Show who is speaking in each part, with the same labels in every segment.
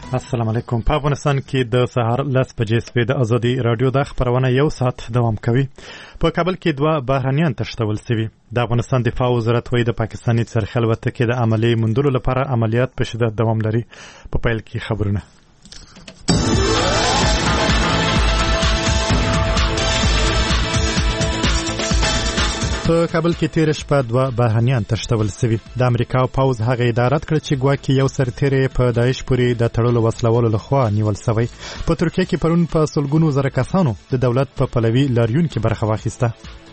Speaker 1: السلام علیکم. په افغانستان کې د سهار 10 بجې سوي د ازادي رادیو د خبرونه یو ساعت دوام کوي. په کابل کې 2 بهرنیان تښتول شوي. د افغانستان دفاع وزارت وایي د پاکستاني څرخ الوتکې د عملي موندلو لپاره عملیات په شدت دوام لري. په پیل کې خبرونه. په کابل کې تیر شپه 2 بهرنیان تښتول شوي. د امریکا پوځ هغه ادارات کړ چې ګواکې یو سرتیری په داعش پورې د تړلو وسلوالو لخوا نیول شوی. په ترکیه کې پرون په سلګونو زره کسانو د دولت په پلوي لاریون کې برخه واخیسته.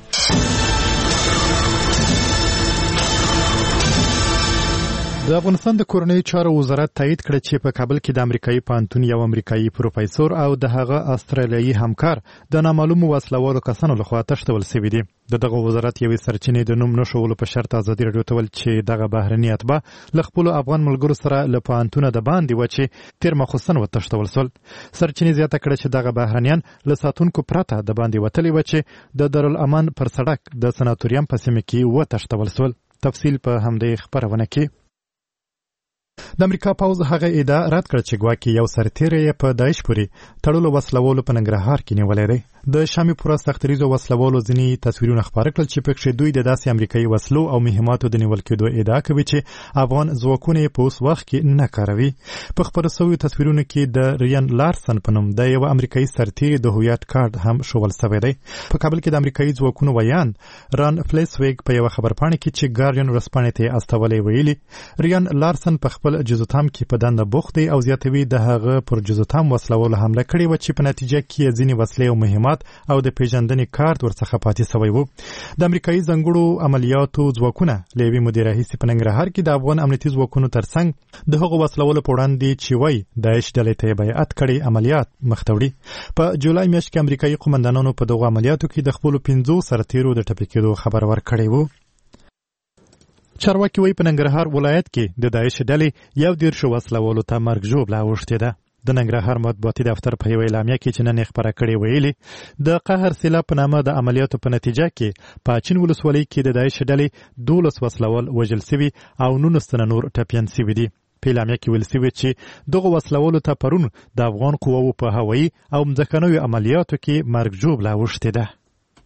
Speaker 1: د افغانستان د کورنۍ چارو وزارت تایید کړ چې په کابل کې د امریکایي پوهنتون یو امریکایي پروفیسور او د هغه استرالیایي همکار د نامعلومو وسلوالو کسانو لخوا تښتول شوي دي. دغه وزارت یوې سرچینې د نوم نشولو په شرط ازادي رادیو ته ویل چې دغه بهرني اتباع له خپلو افغان ملګرو سره له پوهنتونه د باندې و چې تیر ماخوستن وتښتول شول. سرچینې زیاته کړه چې دغه بهرنیان له ساتونکو پرته د باندې وتلي و چې د دارالامان پر سړک د سناتوریوم په سیمه کې وتښتول شول. تفصیل په همدې خبرونه کې. د امریکا پوځ هغه ادعا رد کړ چې ګواکې یو سرتیری په داعش پورې تړلو وسلوالو په ننګرهار کې نیولی دی. د شامي پوره سختریزو وسلوالو ځینې تصویرونه خپاره کړل چې پکې دوی د داسې امریکایي وسلو او مهماتو د نیول کېدو ادعا کوي چې افغان ځواکونه یې په اوس وخت کې نه کاروي. په خپاره شویو تصویرونو کې د ریان لارسن په نوم د یو امریکایي سرتیري د هویت کارت هم ښوول شوی دی. په کابل کې د امریکایي ځواکونو ویان ران فلیسویګ په یو خبرپاڼه کې چې ګارډین ورځپاڼې ته استولی ویلي ریان لارسن په خپل جزوتام کې په دنده بوخت دی او زیاتوي د هغه پر جزوتام وسلوالو حمله کړې و چې په نتیجه کې ځینې وسلې او مهمات او د پیژندنې کارت ورڅخه پاتې شوی و. د امریکایي ځانګړو عملیاتو ځواکونه له یوې مودې راهیسې په ننګرهار کې د افغان امنیتي ځواکونو ترڅنګ د هغو وسلوالو په وړاندې چې وایي داعش ډلې ته یې بیعت کړی عملیات مخته وړي. په جولای میاشت کې امریکایي قومندانانو په دغو عملیاتو کې د خپلو 15 سرتیرو د ټپي کېدو خبر ورکړی و. چارواکي وایي په ننګرهار ولایت کې د داعش ډلې 11 وسلوالو ته مرګ ژوبله اوښتې ده. د ننګرهار مطبوعاتي دفتر په یو اعلامیه کې چې نن یې خپره کړې ویلي د قهر سیلاب په نامه د عملیاتو په نتیجه کې په اچین ولسوالۍ کې د داعش ډلې 12 وسلوال وژل شوي او 19 تنه نور ټپیان شوي دي. په اعلامیه کې ویل شوي چې دغو وسلوالو ته پرون د افغان قواوو په هوایي او مځکنیو عملیاتو کې مرګ ژوبله اوښتې ده.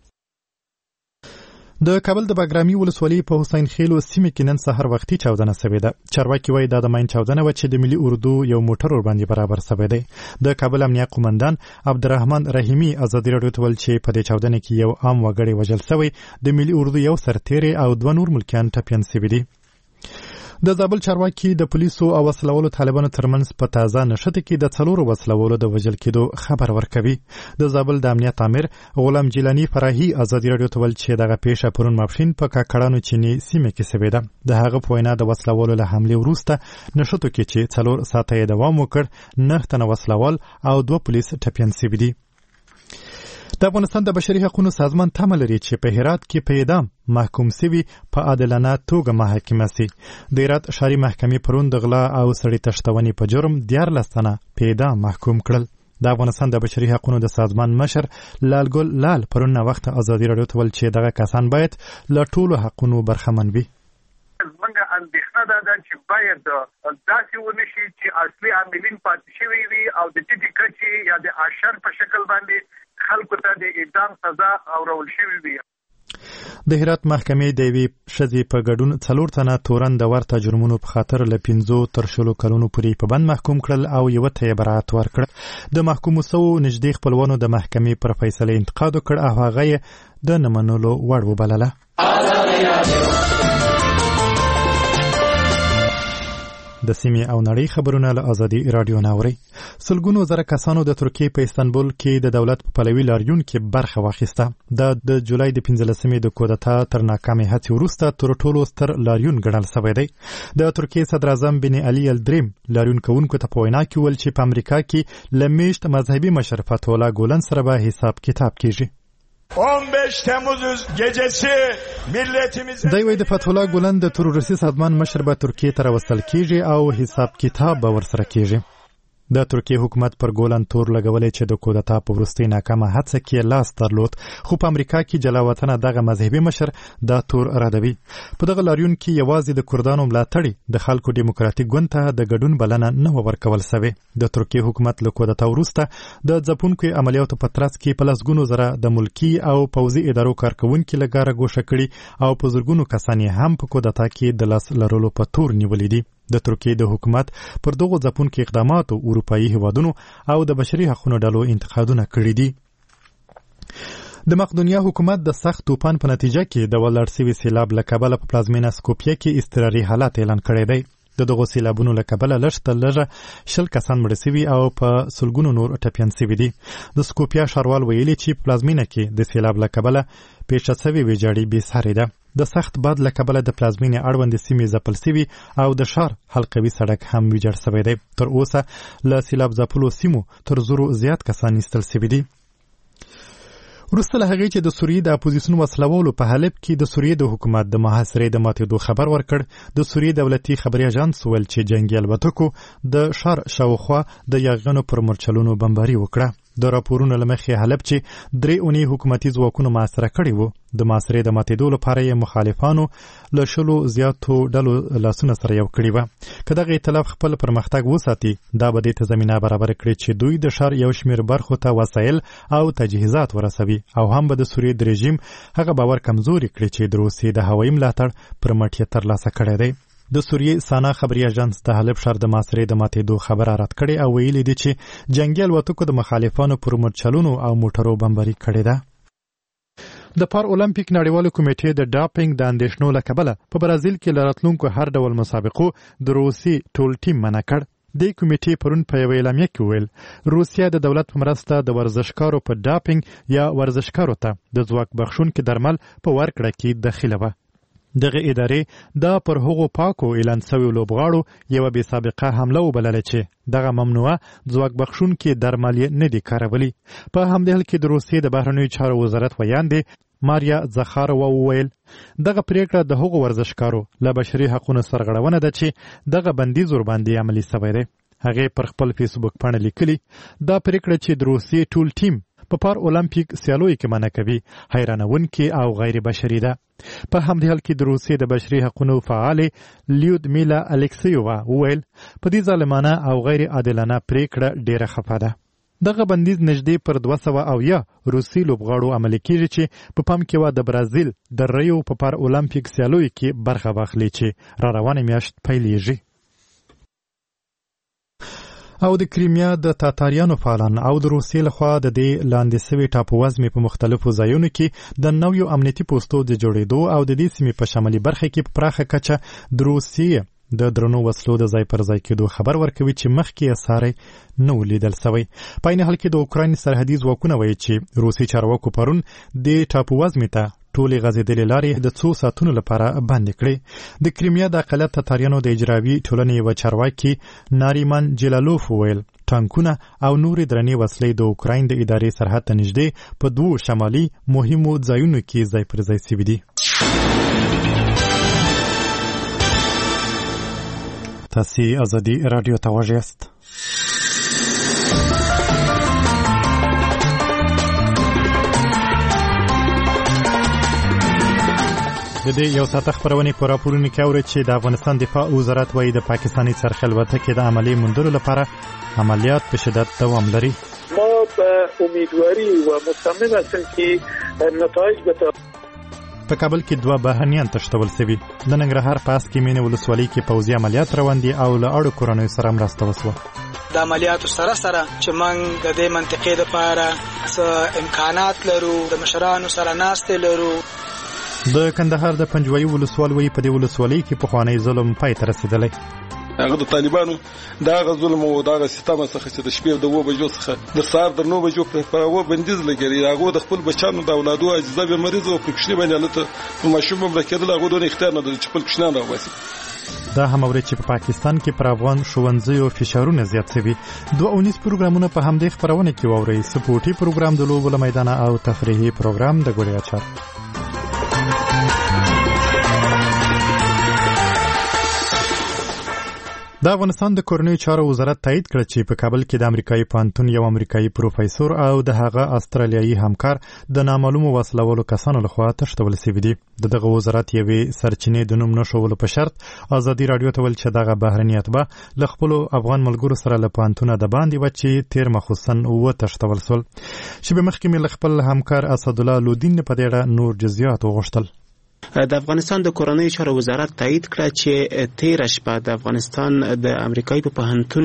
Speaker 1: د کابل د باګرامي ولسوالۍ په حسین خیلو سیمه کې نن سحر وختي چاودنه شوې ده. چارواکي وایي دا د ماین چاودنه و چې د ملي اردو یو موټر ور باندې برابر شوی دی. د کابل امنیه قومندان عبدالرحمن رحیمي ازادي رادیو ته ویل چې په دې چاودنه کې یو عام وګړی وژل شوی، د ملي اردو یو سرتیری او 2 نور ملکیان ټپیان شوي دي. د زابل چارواکي د پولیسو او وسلوالو طالبانو ترمنځ په تازه نښته کې د 4 وسلوالو د وژل کېدو خبر ورکوي. د زابل د امنیت امیر غلام جیلانی فراهي ازادي رادیو ته ویل چې دغه پیښه پرون ماپښین په کاکړانو چینی سیمه کې شوې ده. د هغه په وینا د وسلوالو له حملې وروسته نښتو کې چې 4 ساعته یې دوام وکړ 9 تنه وسلوال او 2 پولیس ټپیان شوي دي. د افغانستان د بشري حقوقو سازمان تمه لري چې په هرات کې په اعدام محکوم شوي په عادلانه توګه محاکمه شي. د هرات ښاري محکمې پرون د غلا او سړي تښتونې په جرم 14 تنه په اعدام محکوم کړل. د افغانستان د بشري حقوقو د سازمان مشر لالګل لال پرون وخت ازادي رادیو ته ویل چې دغه کسان باید له ټولو حقونو برخمن وي.
Speaker 2: زمونږ اندېښنه دا ده چې باید داسې ونشي چې اصلي عاملین پاتې شوي وي او د ټیټې کچې یا د اشر په شکل باندې خلکو ته د اعدام سزا اورول شوي وي.
Speaker 1: د هرات محکمې د یوې ښځې په ګډون 4 تنه تورن د ورته جرمونو په خاطر له 15 تر 20 کلونو پورې په بند محکوم کړل او یوه ته یې براءت ورکړ. د محکومو شوو نږدې خپلوانو د محکمې پر فیصله انتقاد وکړ او هغه یې د نه منلو وړ وبلله. د سیمې او نړۍ خبرونه له ازادي رادیو نه اورئ. سلګونو زره کسانو د ترکیې په استانبول کې د دولت په پلوي لاریون کې برخه واخیسته. د جولای د 15مې د کودتا تر ناکامې هڅې وروسته تر ټولو ستر لاریون ګڼل شوی دی. د ترکیې صدر اعظم بن علي الدریم لاریون کوونکو ته په وینا کې ویل چې په امریکا کې له میشت مذهبي مشر فتح الله ګولن سره به حساب کتاب کیږي.
Speaker 3: 15 Temmuz gecesi milletimiz
Speaker 1: دی وی د فتح الله ګولن د تروریستي سازمان مشر به ترکیې ته راوستل کیږي او حساب کتاب به ورسره کیږي. د ترکیه حکومت پر ګولن تور لګولې چې د کودتا په وروستۍ ناکامه هڅه کې لاس درلود، خو په امریکا کې جلاوطنه دغه مذهبي مشر دا تور ردوي. په دغه لاریون کې یوازې د کردانو ملاتړي د خلکو دیموکراتیک ګوند ته د ګډون بلنه نه ورکول سوې. د ترکیه حکومت له کودتا وروسته د ځپونکو عملیاتو په ترڅ کې په لسګونو زره د ملکي او پوځي ادارو کارکوونکي لګاره ګوښه کړي او په زرګونو کسان هم په کودتا کې د لاس لرلو په تور نیولې دي. د ترکیه د حکومت پر دغو ځپونکو اقداماتو اروپایي هیوادونو او د بشري حقوقو ډلو انتقادونه کړي دي. د مقدونیا حکومت د سخت طوفان په نتیجه کې د ولاړ شوي سیلاب له کبله په پلازمینه سکوپیه کې اضطراري حالت اعلان کړی دی. د دغو سیلابونو له کبله لږ تر لږه 10 کسان مړه شوي او په سلګونو نور ټپیان شوي دي. د سکوپیا ښاروال ویلي چې په پلازمینه کې د سیلاب له کبله پیښه شوې ویجاړي بېسارې ده. د سخت باد له کبله د پلازمینې اړوندې سیمې ځپل شوي او د ښار حلقوي سړک هم ویجاړ شوی دی. تر اوسه له سیلاب ځپلو سیمو تر 100 زیات کسان ایستل شوي دي. وروسته له هغې چې د سوریې د اپوزیسیون وسلوالو په حلب کې د سوریې د حکومت د محاصرې د ماتېدو خبر ورکړ، د سوریې دولتي خبري اژانس ویل چې جنګي الوتکو د ښار شاوخوا د یاغیانو پر مرچلونو بمباري وکړه. د راپورونو له مخې حلب چې 3 اونۍ حکومتي ځواکونو محاصره کړې وو، د محاصرې د ماتېدو لپاره یې مخالفانو له 100 زیاتو ډلو لاسونه سره یو کړي وه. که دغه ائتلاف خپل پرمختګ وساتي، دا به دې ته زمینه برابر کړي چې دوی د ښار یو شمېر برخو ته وسایل او تجهیزات ورسوي او هم به د سوریې د رژیم هغه باور کمزوري کړي چې د روسیې د هوایي ملاتړ پر مټ یې ترلاسه کړی دی. د سوریې سانا خبري اژانس د حلب ښار د محاصرې د ماتېدو خبره رد کړې او ویلي دي چې جنګي الوتکو د مخالفانو پر مرچلونو او موټرو بمباري کړې ده. د پار اولمپیک نړیوالو کمیټې د ډاپینګ د اندېښنو له کبله په برازیل کې له راتلونکو هر ډول مسابقو د روسي ټول ټیم منع کړ. د کمیټې پرون په یوه اعلامیه کې ویل روسیه د دولت په مرسته د ورزشکارو په ډاپینګ یا ورزشکارو ته د ځواک بخښونکي درمل په ورکړه کې دخیله وه. دغه ادارې دا پر هغو پاکو اعلان شویو لوبغاړو یوه بې سابقه حمله وبلله چې دغه ممنوعه ځواک بخښونکي درمل یې نه دي کارولي. په همدې حال کې د روسیې د بهرنیو چارو وزارت ویاندې ماریا زخاروا وویل دغه پریکړه د هغو ورزشکارو له بشري حقونو سرغړونه ده چې دغه بندیز ورباندې عملي شوی دی. هغې پر خپل فیسبوک پاڼه لیکلي دا پریکړه چې د روسیې ټول ټیم په پار اولمپیک سیالیو کې منع کوي حیرانونکې او غیر بشري ده. په همدې حال کې د روسیې د بشري حقونو فعالې لیودمیلا الکسیووا وویل په دې ظالمانه او غیر عادلانه پریکړه ډیره خفه ده. دغه بندیز نږدې پر 200 روسي لوبغاړو عملي کیږي چې په پام کې و د برازیل د ریو په پار اولمپیک سیالیو کې برخه واخلي چې را روانه میاشت پیلېږي. او د کریمیا د تاتاریانو فعالان او د روسیې لخوا د دې لاندې سوي ټاپووزمې په مختلفو ځایونو کې د نویو امنیتي پوستو د جوړېدو او د دې سیمې په شمالي برخه کې په پراخه کچه د روسیې د درنو وسلو د ځای پر ځای کېدو خبر ورکوي چې مخکې یې ساری نه و لیدل سوی. په عین حال کې د اوکراین سرحدي ځواکونه وایي چې روسي چارواکو پرون د ټاپووزمې ته ټولې غځېدلې لارې د 2 ساعتونو لپاره بندې کړې. د کریمیا د اقلیت تاتاریانو د اجرایوي ټولنې یوه چارواکي ناریمن جلالوف وویل ټانکونه او نورې درنې وسلې د اوکراین د ادارې سرحد ته نږدې په 2 شمالي مهمو ځایونو کې ځای پر ځای شوي دي. تاسې ازادي راډیو ته غوږ یاست. د دې یو ساعته خبرونه په راپورونو کې اوري چې د افغانستان دفاع وزارت وايي د پاکستاني څرخ الوتکې د عملي موندلو لپاره عملیات په شدت دوام لري.
Speaker 4: ما به امیدواری و مطمئن هستم که نتایج به
Speaker 1: په کابل کې 2 بهرنیان تښتول شوي. د ننګرهار په اسکې مینې ولسوالۍ کې پوځي عملیات روان دي او له اړو کورنیو سره مرسته وسوه.
Speaker 5: د عملیاتو سره چې موږ د دې منطقې لپاره څه امکانات لرو، د مشرانو سره ناستې لرو.
Speaker 1: د کندهار د پنجوایي ولسوالۍ په دې ولسوالۍ کې پخوانی ظلم پای ته رسېدلی.
Speaker 6: هغه د طالبانو دا ظلم او دا سیستم څخه چې د شپې د 2 بجو څخه د سهار د 9 بجو په هغه بندیز لګري. هغه د خپل بچانو د اولادو اجزا به مریض او پکښنی باندې لته ماشوم مملکت هغه د اختیار نه د خپل کښنان راوځي.
Speaker 1: دا هم اوري چې په پاکستان کې پر افغان ښوونځیو فشارونه زیات شوي. 2 پروګرامونه په همدې خبرونه کې واوري. سپورټي پروګرام د لوبو له میدانه او تفریحي پروګرام د ګوړې اچار. د افغانستان د کورنیو چارو وزارت تایید کړ چې په کابل کې د امریکایي پوهنتون یو امریکایي پروفیسور او د هغه استرالیایي همکار د نامعلومو وسلوالو کسانو لخوا تښتول شوي دي. دغه وزارت یوې سرچینې د نوم نشولو په شرط ازادي رادیو ته ویل چې دغه بهرني اتباع له خپلو افغان ملګرو سره له پوهنتونه د باندې و چې تیر مخصوصا وتښتول شول. شیبه مخکې مې له خپل همکار اسدالله لودین په دې اړه نور جزئیات وغوښتل.
Speaker 7: د افغانستان د کورنیو چارو وزارت تایید کړ چې 13 شپه د افغانستان د امریکایي په پوهنتون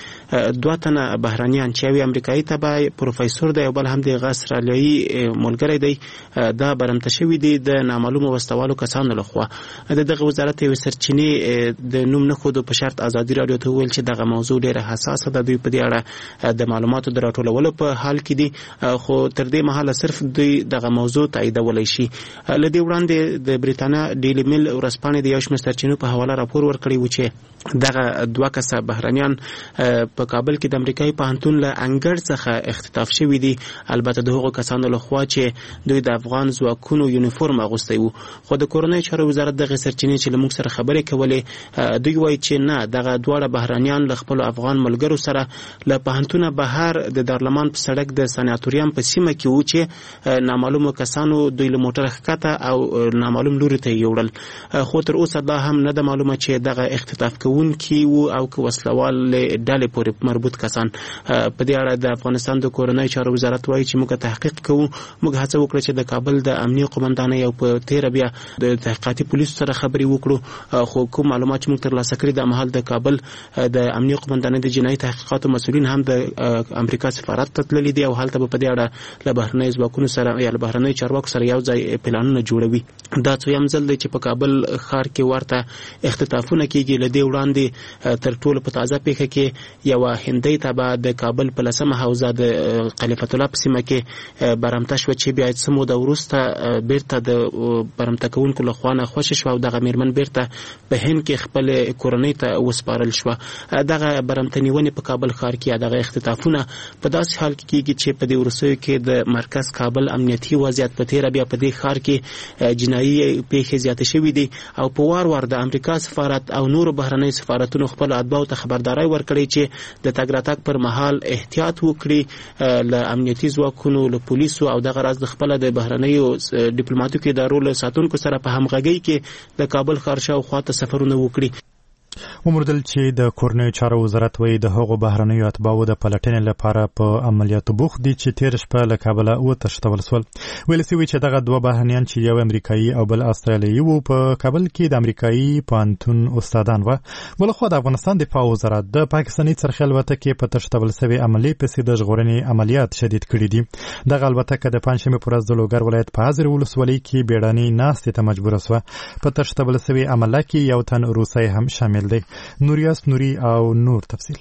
Speaker 7: کې 2 تنه بهرانيان چې یو امریکایي تبع پروفیسور دی او بل هم د استرالیایي ملګری دی دا برمته شوی دی د نامعلومو وسلوالو کسانو لخوا. دغه وزارت یو سرچینې د نوم نه خود په شرط ازادي رادیو ته ویل چې دغه موضوع ډیره حساسه ده. دوی په دې اړه د معلوماتو د راټولولو په حال کې دي خو تر دې مهاله صرف دوی دغه موضوع تاییدولای شي. لدې وړاندې د بریتانیا ډیلی میل ورځپاڼې د یو شمېر سرچینو په حواله راپور ورکړی و چې دغه 2 کسه بهرانيان په کابل کې د امریکایي پوهنتون له انګړ څخه اختطاف شوي دي. البته د هغو کسانو لخوا چې دوی د افغان ځواکونو یونیفورم اغوستی وو. خو د کورنیو چارو وزارت دغه سرچینې چې له موږ سره خبرې کولې دوی وایي چې نه، دغه دواړه بهرانيان له خپلو افغان ملګرو سره له پوهنتونه بهر د دارلمان په سړک د سناتوریام په سیمه کې وو چې نامعلومو کسانو دوی له موټر ښکته او نامعلوم لوري ته یوړل. خو تر اوسه دا هم نه ده معلومه چې دغه اختطاف کوونکي وو او که وسلوال ډلې پورې مربوط کسان. په دې اړه د افغانستان د کورنیو چارو وزارت وایي چې موږ تحقیق کوو. موږ هڅه وکړه چې د کابل د امنیه قومندانۍ او په تیر بیا د تحقیقاتي پولیسو سره خبرې وکړو خو کوم معلومات چې موږ ترلاسه کړي د مهال د کابل د امنیه قومندانۍ د جنایي تحقیقاتو مسؤلین هم د امریکا سفارت ته تللي دي او هلته په دې اړه له بهرنیو ځواکونو سره یا له بهرنیو چارواکو سره یو ځای پلانونه جوړوي. دا څویم ځل دی چې په کابل ښار کې ورته اختطافونه کیږي. له دې وړاندې تر ټولو په تازه پیښه کې یو هندۍ تبع د کابل په 10مه حوزه د خلیفۃ الله په سیمه کې برمته شو چې بیا څه موده وروسته بیرته د برمته کوونکو لخوا نه خوشې شو او دغه میرمن بیرته په هند کې خپل کورنۍ ته وسپارل شو. دغه برمته نیونې په کابل ښار کې دغه اختطافونه په داسې حال کې کیږي چې په دې وروستیو کې د مرکز کابل امنیتي وضعیت په تیر بیا په دې ښار کې جنایي پیښې زیاتې شوې دي او په وار وار د امریکا سفارت او نورو بهرنیو سفارتونو خپل اتباعو ته خبرداري ورکړي چې د تګ راتګ پر مهال احتیاط وکړي له امنیتي ځواکونو له پولیسو او دغه راز د خپل د بهرنیو ډیپلوماټیکو ادارو له ساتونکو سره په همغږۍ کې د کابل ښار شاوخوا ته سفرونه وکړي.
Speaker 1: ومردل چې د کورنیو چارو وزارت وایي د هغو بهرنیو اتباعو د پلټنې لپاره په عملیاتو بوخت دي چې تیر شپه له کابله وتښتول شول. ویل شوي چې دغه 2 بهرنیان چې یو امریکایي او بل استرالیایي وو په کابل کې د امریکایي پوهنتون استادان وو. بلخوا د افغانستان دفاع وزارت د پاکستاني څرخي الوتکې په تښتول شوې عملیې پسې د ژغورنې عملیات شدید کړي دي. دغه الوتکه د پنجشنبې په ورځ د لوګر ولایت په حاضر ولسوالۍ کې بیړنۍ ناستې ته مجبوره شوه. په تښتول شوې عمله کې یو تن روسي هم شامل دی. نوریاس نوري او نور تفصیل.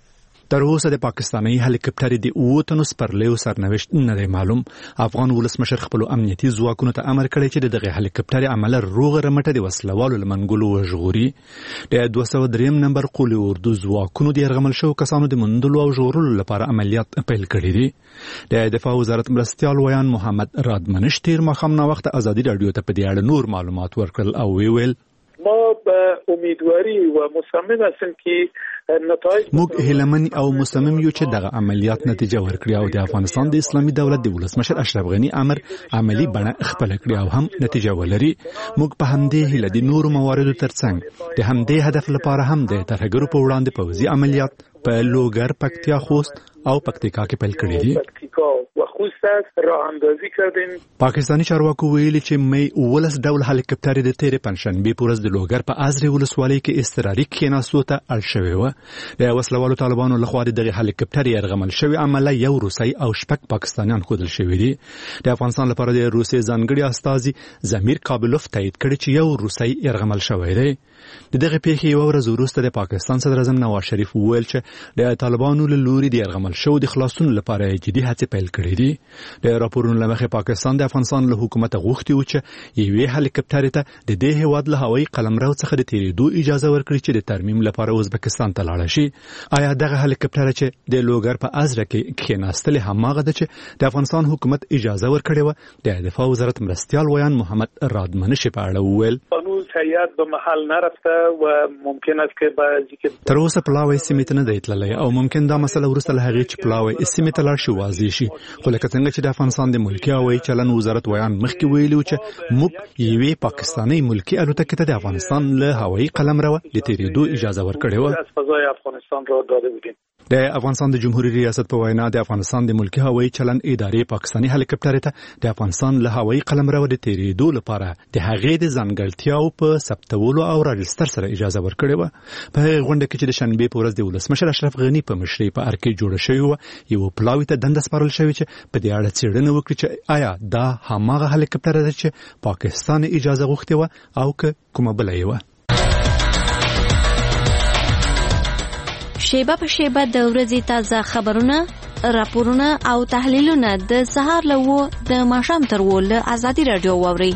Speaker 8: تر اوسه د پاکستاني هلیکاپټر د 9 تنو سپرلیو سرنوشت نه دی معلوم. افغان ولسمشر خپل امنیتي ځواکونو ته امر کړی چې دغه هلیکاپټر عمل روغ رمټه د وسلوالو لمنګلو وژغوري. د 203 نمبر قولي اردو ځواکونو د يرغمل شو کسانو د مندلو او ژغورلو لپاره عملیات پیل کړي دي. د دفاع وزارت مرستيال ویان محمد رادمنش تیر مخام نه وخت ازادي رادیو ته په دې اړه نور معلومات ورکړل او ویل
Speaker 4: ما به امیدواری و مصمم هستیم که نتایج
Speaker 8: موږ هیلمن او مصمم یو چې دغه عملیات نتیجه ورکړي او د افغانستان د اسلامي دولت د ولسمشر اشرف غنی امر عملی بڼه خپل کړي او هم نتیجه ولري. موږ په همدې هیله د نورو مواردو ترڅنګ د همدې هدف لپاره هم د ترهګرو په وړاندې پوځي عملیات په لوګر، پکتیا، خوست او پکتیکا کې پیل کړي دي. پاکستانی چارواکو ویلي چې مې 19 ډول هلیکاپټر د تیر پنځشنبه په ورځ د لوګر په ازري ولسوالۍ کې اضطراري کېناستو ته اړ شوی و. د وسلوالو طالبانو لخوا دغه هلیکاپټر يرغمل شوی عمله یو روسي او شپږ پاکستانیان خودل شوی دي. د افغانستان لپاره د روسي ځانګړي استازي زمیر کابلوف تایید کړی چې یو روسي يرغمل شوی دی. دغه پیښې یو ورځ وروسته د پاکستان صدر اعظم نواز شریف وویل چې د طالبانو له لوري د يرغمل شو د خلاصون لپاره جدي هڅې پیل کړې دي. د راپورونو لمخې پاکستان د افغانستان له حکومت غوښتي و چې یوې هلیکاپټر ته د دې هواد له هوایي قلمرو څخه د تیریدو اجازه ورکړي چې د ترمیم لپاره ازبکستان ته لاړ شي. آیا دغه هلیکاپټر چې د لوګر په ازره کې کېناستل هماغه ده چې د افغانستان حکومت اجازه ورکړي و؟ د دفاع وزارت مرستيال ویان محمد رادمنش په اړه وویل
Speaker 4: هیئت به محل نرفته هست و ممکن است که بعضی که
Speaker 8: تر اوسه پلاوی سیمه ته نه دی تللی او ممکن دا مسله ورسره هغه چې پلاوی سیمه ته لاړ شي واضح شي خو لکه څنګه چې د افغانستان د ملکی هوایي چلن وزارت ویان مخکې ویلو چې موږ یوې پاکستاني ملکی الوتکې ته د افغانستان له هوایي قلمرو د تیریدو اجازه ورکړې و.
Speaker 4: از فضای افغانستان را داده بودیم.
Speaker 8: د افغانستان د جمهوریت ریاست په وینا د افغانستان د ملکی هوایي چلن ادارې پاکستاني هلیکاپټر ته د افغانستان له هوایي قلمرو د تیریدو لپاره د هغې د ځانګړتیاو په ثبتولو او راجستر سره اجازه ورکړې و. په هغه غونډه کې چې د شنبه په ورځ د ولسمشر اشرف غنی په مشرۍ په ارکې جوړه شوې و یو پلاوی ته دنده سپارل شوې چې په دې اړه څېړنه وکړي چې آیا دا هماغه هلیکاپټر دی چې پاکستان اجازه غوښتې و او که کومه بله یې وه.
Speaker 9: شیبه په شیبه د ورځې تازه خبرونه، راپورونه او تحلیلونه د سهار له 9 د ماښام تر 10 له ازادي رادیو واورئ.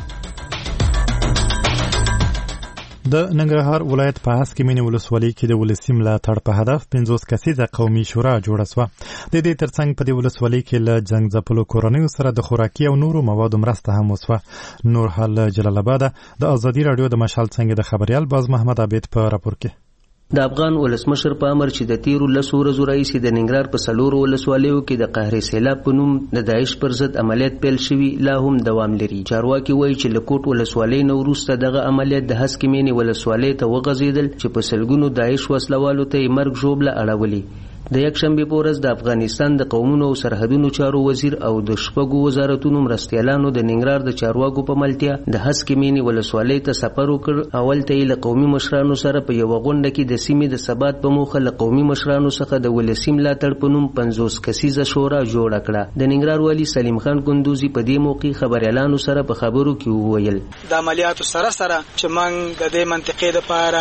Speaker 1: د ننګرهار ولایت په هسکې مینې ولسوالۍ کې د ولسي ملاتړ په هدف 50 کسیزه قومي شورا جوړه شوه. د دې ترڅنګ په دې ولسوالۍ کې له جنګ ځپلو کورنیو سره د خوراکي او نورو موادو مرسته هم وشوه. نور حال جلال آباد د ازادي رادیو د مشال څنګه د خبريال باز محمد عبید په راپور کې
Speaker 10: د افغان ولسمشر په امر چې د تیرو 10 ورځو راهیسې د ننګرهار په 4 ولسوالیو کې د قهري سیلاب په نوم د داعش پر ضد عملیات پیل شوي لا هم دوام لري. چارواکي وایي چې له کوټ ولسوالۍ نه وروسته دغه عملیات د هسکې مینې ولسوالۍ ته وغځېدل چې په سلګونو داعش وسلوالو ته یې مرګ ژوبله اړولي. د یکشنبه په ورځ د افغانستان د قومونو او سرحدونو چارو وزیر او د شپږو وزارتونو مرستیالانو د ننګرهار د چارواکو په ملتیا د هسکې مینې ولسوالۍ ته سفر وکړ. اول ته یې له قومي مشرانو سره په یوه غونډه کې د سیمې د ثبات په موخه له قومي مشرانو څخه د ولسي ملاتړ په نوم 50 کسیزه شورا جوړه کړه. د ننګرهار والي سلیم خان کندوزي په دې موقع خبريالانو سره په خبرو کې وویل
Speaker 5: د عملیاتو سره چې موږ د دې منطقې لپاره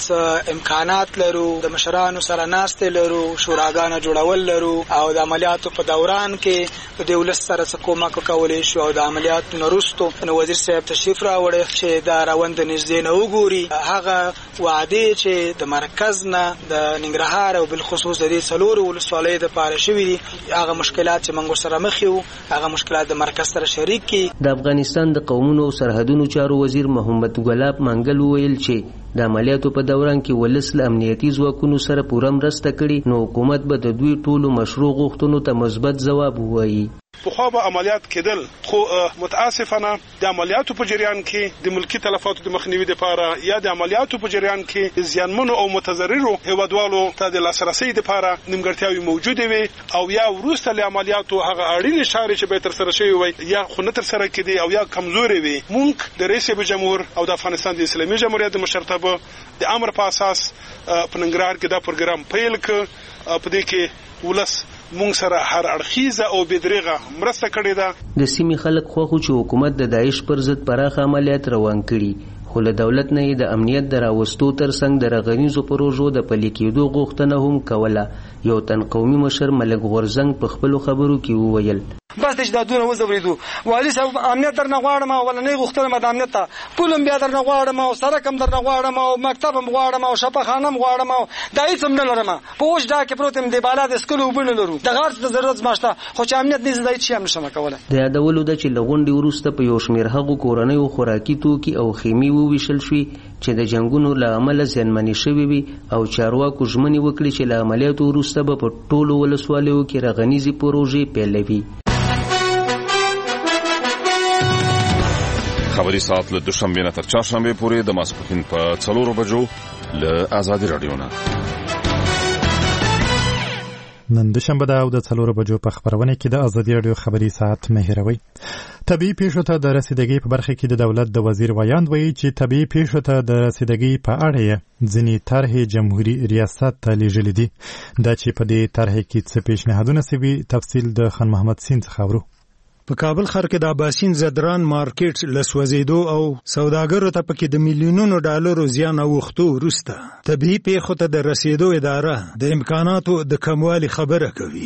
Speaker 5: امکانات لرو، د مشرانو سره ناست لرو، شوراګانو جوړول لرو او د عملیاتو په دوران کې د دولت سره څه کومک کولای شو او د عملیاتو نورستو نو وزیر صاحب تشریف راوړی چې دا روند نږدې نه وګوري. هغه وعده چې د مرکز نه د ننګرهار او بالخصوص د دې څلورو ولسوالیو لپاره شوي دي هغه مشکلات چې موږ سره مخ یو هغه مشکلات د مرکز سره شریک کی.
Speaker 10: د افغانستان د قومونو او سرحدونو چارو وزیر محمد ګلاب منګل ویل چې د عملیاتو په دوران کې ولس له امنیتي ځواکونو سره پوره مرسته کړي نو حکومت به د دوی ټولو مشروع غوښتنو ته مثبت ځواب ووایي.
Speaker 6: پخوا به عملیات کېدل خو متاسفانه د عملیاتو په جریان کې د ملکی تلفاتو د مخنیوي لپاره یا د عملیاتو په جریان کې زیانمنو او متضررو هیوادوالو ته د لاسرسي لپاره نیمګړتیاوې موجوده وي او یا وروسته له عملیاتو هغه اړینې چارې چې به تر سره شوي وي یا خو نه تر سره کېدي او یا کمزوري وي. موږ د رئیس جمهور او د افغانستان د اسلامي جمهوریت د مشرتابه د امر په اساس په ننګرهار کې دا پروګرام پیل کړ. په دې کې ولس مونږ سره هر اړخیزه او بدرېغه مرسته کړې ده.
Speaker 10: د سیمې خلک خوښو چې حکومت د داعش پر ضد پراخ عملیات روان کړي خو له دولت نه د امنیت د راوستو ترڅنګ د رغنیزو پروژو د پلي کېدو غوښتنه هم کوله. یو تن قومي مشر ملک غورزنګ په خپلو خبرو کې وویل
Speaker 11: بس چې دا دونه وزوریدو والی صاحب امنیت درنه غواړم او ولنې غوښتنه د امنیت ته پولم بیا درنه غواړم او سرکم درنه غواړم او مکتبم غواړم او شپخانم غواړم او دا هیڅ هم نه لرم. په اوس دا کې پروتم دی بالا د سکول وبونه لرو د غارت د ضرورت ماشته خو چې امنیت نه زده هیڅ هم نشم کولای.
Speaker 10: د یادولو د چې لغونډي وروسته په یو شمیر هغو کورنیو خوراکي توکي او خیمي وویشل شوي چې د جنگونو له امله زیانمنې شوي وي او چارواکو ژمنې وکړي چې له عملیاتو وروسته به په ټولو ولسوالیو کې رغنیزې پروژې پیلوي.
Speaker 12: خبری ساعت له دوشنبه نه تر چهارشنبه پورې د ماسپښین په 4 بجو له ازادي رادیو نه.
Speaker 1: نن دوشنبه ده او د 4 بجو په خبرونه کې د ازادي رادیو خبری ساعت مهیروي. طبيعي پیښو ته د رسیدګۍ په برخه کې د دولت د وزیر ویاند وایي چې طبيعي پیښو ته د رسیدګۍ په اړه ځینې طرحې جمهوریت ریاست ته لیږلې دي. دا چې په دې طرحې کې څه پیشنهادونه سوي تفصیل د خان محمد سین څخه اورو.
Speaker 13: په کابل ښار کې د اباسین زدران مارکیټ لسوځېدو او سوداګرو ته پکې د میلیونونو ډالرو زیان اوښتو وروسته طبيعي پیښو ته د رسیدو اداره د امکاناتو د کموالي خبره کوي.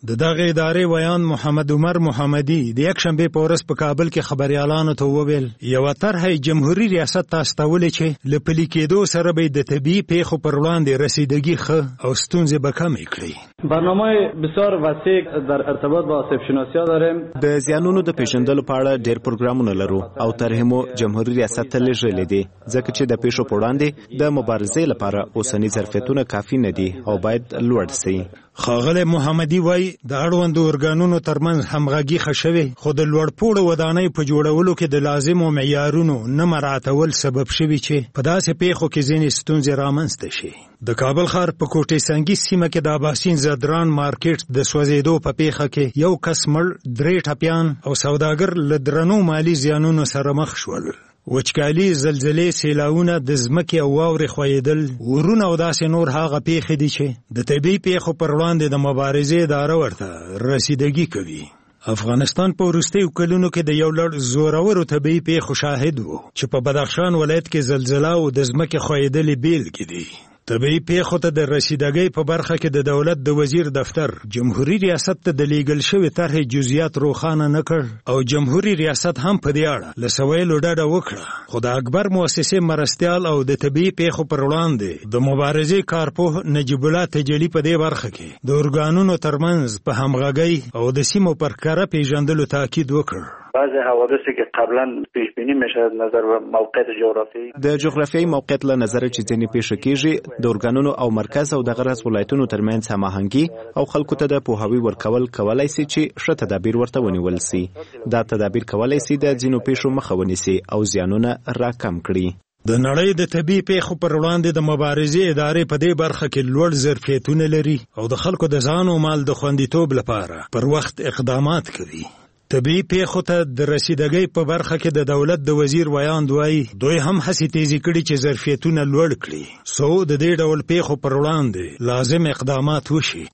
Speaker 13: د دغه ادارې ویان محمد عمر محمدي د یک شنبه په ورځ په کابل کې خبريالانو ته وویل یو طرح جمهوریت ریاست تاسطولې چې لپلی کېدو سره به د طبي پیښو پر وړاندې رسیدګي ښه او ستونزې به کمې کړي.
Speaker 14: برنامه بسیار وسیع در ارتباط با آسیب شناسی داریم.
Speaker 15: د زیانونو د پیژندلو په اړه ډېر پروګرامونه لرو او طرحې مو جمهوریت ریاست ته لېږلې دي ځکه چې د پیښو په وړاندې د مبارزې لپاره اوسني ظرفیتونه کافي نه دي او باید لوړ شي.
Speaker 13: ښاغلی محمدي وایي د اړوندو ارګانونو ترمنځ همغږي ښه شوې خو د لوړپوړو ودانۍ په جوړولو کې د لازمو معیارونو نه مراعاتول سبب شوي چې په داسې پیښو کې ځینې ستونزې رامنځته شي. د کابل ښار په کوټې سنګي سیمه کې د اباسین زدران مارکیټ د سوځېدو په پیښه کې یو کس مړ 3 ټپیان او سوداګر له درنو مالي زیانونو سره مخ شول. وچکالي، زلزلې، سیلاونه، د ځمکې او واورې ښویېدل، ورونه او داسې نور هغه پیښې دي چې د طبیعي پیښو پر وړاندې د مبارزې اداره ورته رسیدګي کوي. افغانستان په وروستیو کلونو کې د یو لړ زورورو طبیعي پیښو شاهد و چې په بدخشان ولایت کې زلزله او د ځمکې ښویېدلې بیلګې دي. طبیعي پیښو ته د رسیدګۍ په برخه کې د دولت د وزیر دفتر جمهوریت ریاست ته د لیږل شوې طرحې جزئیات روښانه نه کړ او جمهوریت ریاست هم په دې اړه له سویلو ډډه وکړه. خو د اکبر مؤسسې مرستیال او د طبیعي پیښو پر وړاندې د مبارزې کارپوه نجیب الله تجلي په دې برخه کې د ارګانونو ترمنځ په همغږۍ او د سیمو پر کره پیژندلو تاکید وکړ.
Speaker 16: بعضی حوادثی که قبلا پیش بینی میشه از نظر موقعیت جغرافیایی
Speaker 15: د جغرافیایي موقعیت له نظر چې ځینې پیښې کیږي د ارګانونو او مرکز او د غرض ولایتونو ترمنځ هماهنګي او خلکو ته د پوهاوی ورکول کولای شي چې ښه تدابیر ورته ونیول شي. دا تدابیر کولای شي د ځینو پیښو مخه ونیسي او زیانونه راکم کړي.
Speaker 13: د نړۍ د طبي پیښو پر وړاندې د مبارزې ادارې په دې برخه کې لوړ ظرفیتونه لري او د خلکو د ځان او مال د خوندیتوب لپاره پر وخت اقدامات کوي. طبیعي پیښو ته د رسیدګۍ په برخه کې د دولت د وزیر ویاند وایي دوی هم هڅې تیزې کړي چې ظرفیتونه لوړ کړي څو د دې ډول پیښو پر وړاندې لازم اقدامات وشي.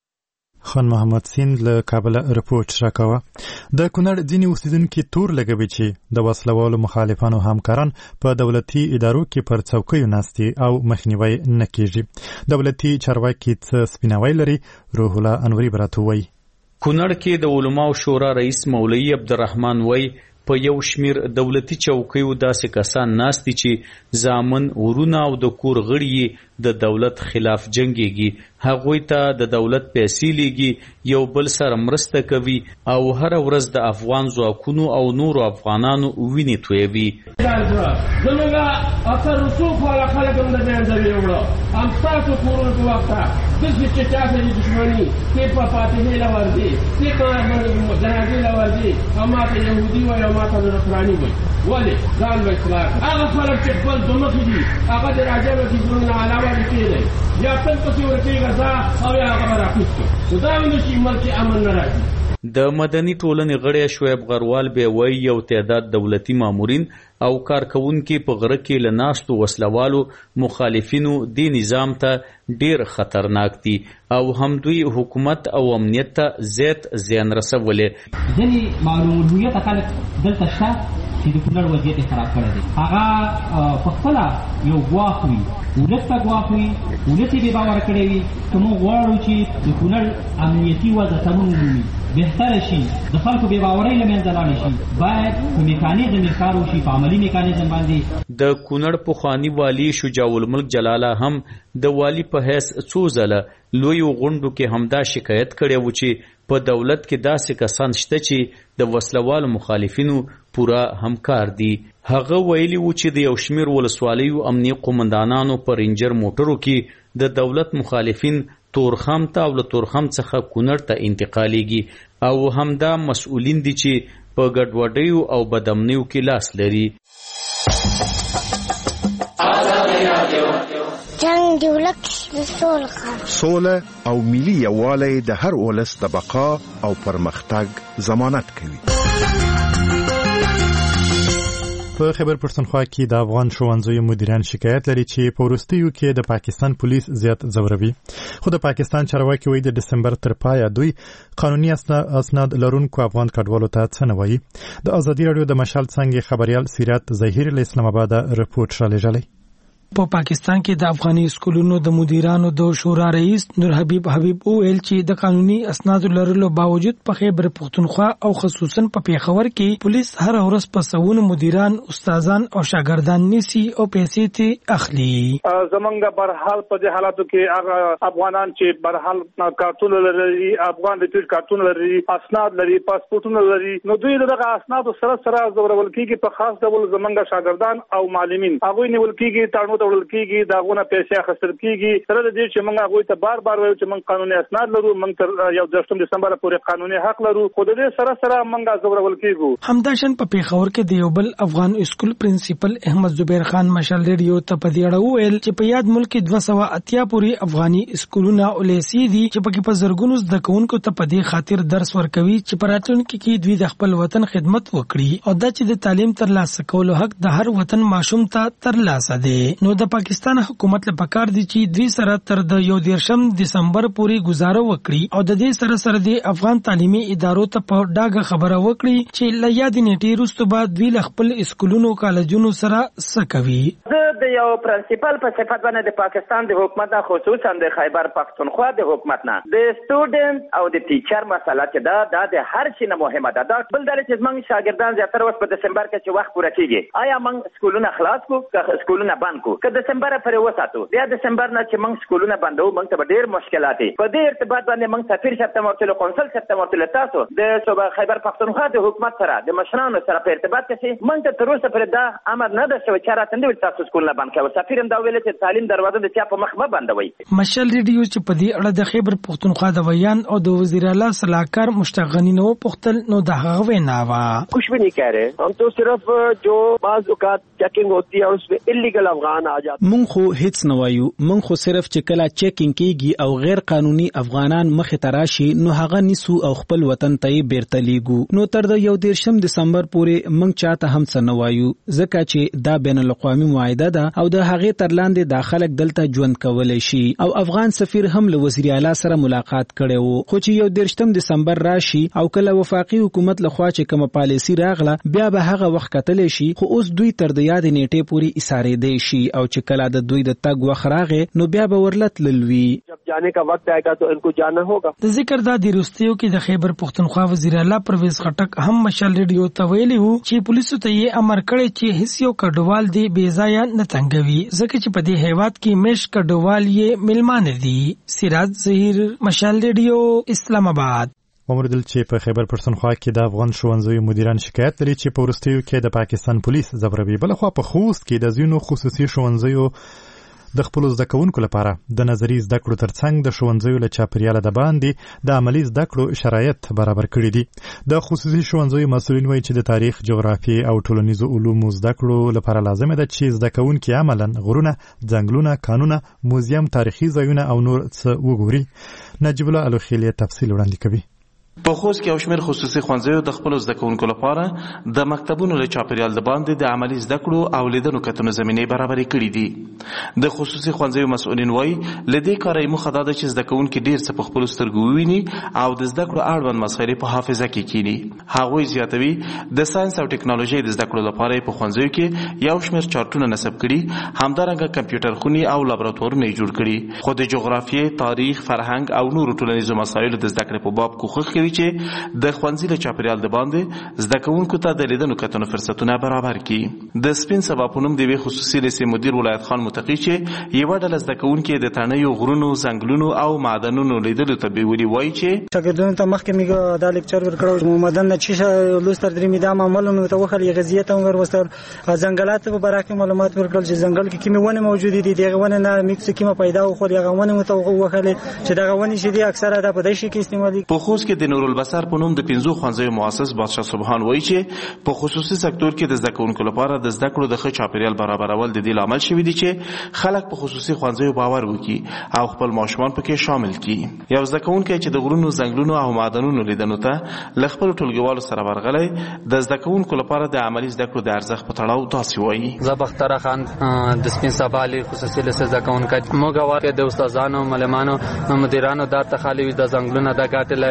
Speaker 1: خان محمد سیند له کابل رپورټ راکاوه. د کونړ ځینې اوسیدونکي تور لګوي چې د وسلوالو مخالفانو همکاران په دولتي ادارو کې پر څوکیو ناستي او مخنیوي نه کیږي. دولتي چارواکي څه سپیناوی لري؟ روح الله انوري براته وایي.
Speaker 17: کونړ کې د علماو شورا رئیس مولوي عبدالرحمن وای په یو شمیر دولتي چوکیو داسې کسان ناست دي چې زامن ورونه او د کور غړي د دولت خلاف جنګيږي. هغوی ته د دولت پیسې لیږي، یو بل سره مرسته کوي او هر ورځ د افغان ځواکونو او نورو افغانانو وینې تویوي.
Speaker 18: زمونږ اکثر رسوخ والا خلک هم د ځای وړو هم ستاسو کورونو په وخت داسې چې چا سره دښمني کې په فاتحې له ورځي کې په جنازې له ورځي او ماته یهودي وایي او ماته نصراني وایي. ولې ځان به اصلاح هغه خلک چې خپل د مخې دي هغه د راجبه کیسونو نه علاوه کېدی یا تل پسې ورکېږي او یا هغه راکوسته دا ونشي ملک امن نه راځي.
Speaker 17: د مدني ټولنې غړی شعیب غروال به وایي یو تعداد دولتي مامورین او کارکونکي په غره کې له ناستو وسلوالو مخالفینو دې نظام ته ډیر خطرناک دي او هم دوی حکومت او امنیت ته زیات زیان رسولې.
Speaker 19: ځینې معلومولیت خلک دلته شته چې د کونړ وضعیت یې خراب کړی دی. هغه په خپله یو ګواښ وي، ولس ته ګواښ وي، ولس یې بې باوره کړی وي. که موږ غواړو چې د کونړ امنیتي وضع سمون ومومي، بهتره شي، د خلکو بې باورۍ له منځه لاړې شي، باید په میکانیزم یې کار وشي، په عملي میکانیزم باندې.
Speaker 17: د کونړ پخواني والي شجاع الملک جلاله هم د والي په حیث څو ځله لویو غونډو کې همدا شکایت کړی و چې په دولت کې داسې کسان شته چې د وسلوالو مخالفینو پورا همکار دي. هغه ویلي و چې د یو شمیر ولسوالیو امنیه قومندانانو په رینجر موټرو کې د دولت مخالفین تورخم ته او له تورخم څخه کونړ ته انتقالیږي او همدا مسؤلین دي چې په ګډوډیو او بدامنیو کې لاس لري.
Speaker 20: جنگ دی ولک سوله او ملي یووالی د هر ولس د بقا او پرمختګ ضمانت کوي.
Speaker 1: په خیبر پښتونخوا کې د افغان ښوونځیو مدیران شکایت لري چې په وروستیو کې د پاکستان پولیس زیات ځوروي. خو د پاکستان چارواکي وایي د ډسمبر تر پایه دوی قانوني اسناد لرونکو افغان کډوالو ته څه نه وایي. د ازادي راډیو د مشال څنګه خبريال سیرت ظهیر له اسلام آباد رپورټ را لېږلی.
Speaker 21: په پاکستان کې د افغاني سکولونو د مدیرانو د شورا رئیس نور حبیب وویل چې د قانوني اسنادو لرلو باوجود په خیبر پختونخوا او خصوصا په پیښور کې پولیس هر ورځ په سوونو مدیران، استادان او شاګردان نیسي او پیسې ته اخلي.
Speaker 4: زمونږ برحال په دې حالاتو کې هغه افغانان چې برحال کارتون لري، افغان ریپورت کارتون لري، اسناد لري، پاسپورتونه لري، نو دوی دغه اسناد سره زورول کېږي په خاص ډول زمونږ شاګردان او معلمین هغه نیول کېږي، تړنو ډول کېږي، داغونه پیسې اخیستل کېږي. سره د دې چې موږ هغه ته بار وایو چې موږ قانوني اسناد لرو، موږ تر 1 دسمبر پورې قانوني حق لرو، خو د دې سره موږ زورول کېږو.
Speaker 21: همداشن په پیښور کې د یو بل افغان اسکول پرنسپل احمد زبیر خان مشال ریډیو ته په دې اړه وویل چې په یاد ملک 280 پورې افغاني اسکولونه ولسی دي چې په کې په زرګونو زده کوونکو ته په دې خاطر درس ورکوي چې په راتلونکي کې دوی د خپل وطن خدمت وکړي او دا چې د تعلیم ترلاسه کولو حق د هر وطن ماشوم ته ترلاسه دی. نو د پاکستان حکومت له پکار دي چې دوی سره تر د 1 دسمبر پورې گزاره وکړي او د دې سره د افغان تعلیمي ادارو ته په ډاګه خبره وکړي چې له یاد نیټې وروسته بعد دوی خپل اسکولونو کالجونو سره سکوي.
Speaker 22: د یو پرنسپل په صفت باندې د پاکستان د حکومت خصوصا د خیبر پختونخوا د حکومت نه د سټوډنټ او د ټیچر مسله چې دا د هر شي نه مهمه ده. دا بل درې چې موږ شاګردان زیاتره وخت په دسمبر کې چې وخت پوره کیږي، آیا موږ سکولونه خلاص کو که سکولونه بند کو که دسمبر پورې وساتو؟ بیا دسمبر نه چې موږ سکولونه بندو موږ ته ډېر مشکلات دي. په دې ارتباط باندې موږ سفیر شپته مرتل قونسل شپته مرتل تاسو د صوبه خیبر پختونخوا د حکومت سره د مشرانو سره په ارتباط کې موږ ته تر اوسه پورې دا امر نه ده شوی چې راتلونکي تاسو سکولونه بند کړئ. سفیر هم دا ویل چې تعلیم دروازه د چا په مخ مه بندوي.
Speaker 21: مشال ریډیو چې په دې اړه د خیبر پختونخوا د ویان او د وزیر اعلی صلاحکار مشتاق غنی نو پختل نو د هغه وینا وا
Speaker 23: कुछ भी नहीं कह रहे, हम तो सिर्फ जो बाज़ औक़ात चेकिंग होती है उसमें इलीगल अफगान आ जाते.
Speaker 15: مونږ خو هیڅ نه وایو، مونږ خو صرف چې کله چیکینګ کیږي او غیر قانوني افغانان مخې ته راشي نو هغه نیسو او خپل وطن ته بیرته لیږو. نو تر د 1 دسمبر پورې مونږ چاته هم څه نه وایو ځکه چې دا بین الاقوامي معاهده ده او د هغې تر لاندې دا خلک دلته ژوند کولی شي. او افغان سفیر هم له وزیر اعلی سره ملاقات کړی وو، خو چې 1 دسمبر راشي او کله وفاقي حکومت لخوا چې کومه پالیسی راغله بیا به هغه وخت کتلی شي، خو اوس دوی تر د یاد نیټې پورې ایسارېدی شي او چې کله د دوی د تګ وخت راغی نو بیا به ورلت للوي.
Speaker 23: जब जाने का वक्त आएगा तो इनको जाना होगा.
Speaker 21: د ذکر دا د روستیو کې د خیبر پختونخوا وزیر اعلی پرویز خټک هم مشال ریډیو ته ویلي وو چې پولیسو ته یې امر کړی چې هیڅ یو کډوال دی بې ځایه نه تنګوي ځکه چې په دې هیواد کې مش کډوال یې ملمانه دي. سراج ظهیر، مشال ریډیو، اسلام آباد.
Speaker 1: ومردل چې په خیبر پښتونخوا کې د افغان ښوونځیو مدیران شکایت لري چې په وروستیو کې د پاکستان پولیس ځبروي. بلخوا په خوست کې د ځینو خصوصي ښوونځیو د خپل زده کوونکو لپاره د نظري زده کړو ترڅنګ د ښوونځیو له چاپیریاله د باندې د عملي زده کړو شرایط برابر کړي دي. د خصوصي ښوونځیو مسؤلین وایي چې د تاریخ، جغرافیې او ټولنیزو علومو زده کړو لپاره لازمه ده چې زده کوونکي عملاً غرونه، ځنګلونه، کانونه، موزیم، تاریخي ځایونه او نور څه وګوري. نجیب الله الوخیلی تفصیل وړاندې کوي.
Speaker 24: په خوست کې یو شمېر خصوصي ښوونځیو د خپلو زده کوونکو لپاره د مکتبونو له چاپیریال د باندې د عملي زده کړو او لیدنو کتنو زمینې برابرې کړي دي. د خصوصي ښوونځیو مسؤلین وایي له دې کاره یې موخه دا ده چې زده کوونکي ډېر څه په خپلو سترګو وویني او د زده کړو اړوند مسایلې په حافظه کې کیني. هغوی زیاتوي د ساینس او ټکنالوژۍ د زده کړو لپاره یې په ښوونځیو کې یو شمېر چارټونه نصب کړي، همدارنګه کمپیوټر خونې او لابراتوارونه یې جوړ کړي. خو د جغرافیې، تاریخ، فرهنګ او نورو ټولنیزو مسایلو د زده کړې په باب کوښښ کوي چې د ښوونځي له چاپیریال د باندې زده کوونکو ته د لیدنو کتنو فرصتونه برابر کړي. د سپین سبا په نوم د یوې خصوصي لیسې مدیر ولایت خان متقي چې یوه ډله زده کوونکي د تڼیو، غرونو، ځنګلونو او معدنونو لیدلو ته بیولي وایي چې
Speaker 25: شاګردانو ته مخکې موږ دا لیکچر ورکړو معدن نه چې لوستر درې مې دا معمولونو ته وښلي غذیت هم وروستل ځنګلات په باره کې معلومات ورکړل چې ځنګل کې کومې ونې موجودې دي، دغه ونې نه میکس کومه پیدا وخوري هغه ونې ته وښلي چې دغه ونې چې دي اکثره دا په دې شي کې استعمالي.
Speaker 24: په خوست کې د نورالبصر په نوم د 15 ښوونځیو مؤسس بادشاه سبحان وایي چې په خصوصي سکتور کې د زده کوونکو لپاره د زده کړو د ښه چاپیریال برابرول د دې لامل شوي دي چې خلک په خصوصي ښوونځیو باور وکړي او خپل ماشومان پکې شامل کړي. یو زده کوونکی چې د غرونو، ځنګلونو او معدنونو لیدنو ته له خپلو ټولګیوالو سره ورغلی د زده کوونکو لپاره د عملي زده کړو د ارزښت په تړاو داسې وایي.
Speaker 26: زه بختره خان د سپین سبا خصوصي لیسې زده کوونکی موږ واقع د استادانو، معلمانو، مدیرانو دا تخالی د ځنګلونو د ګټې لري، د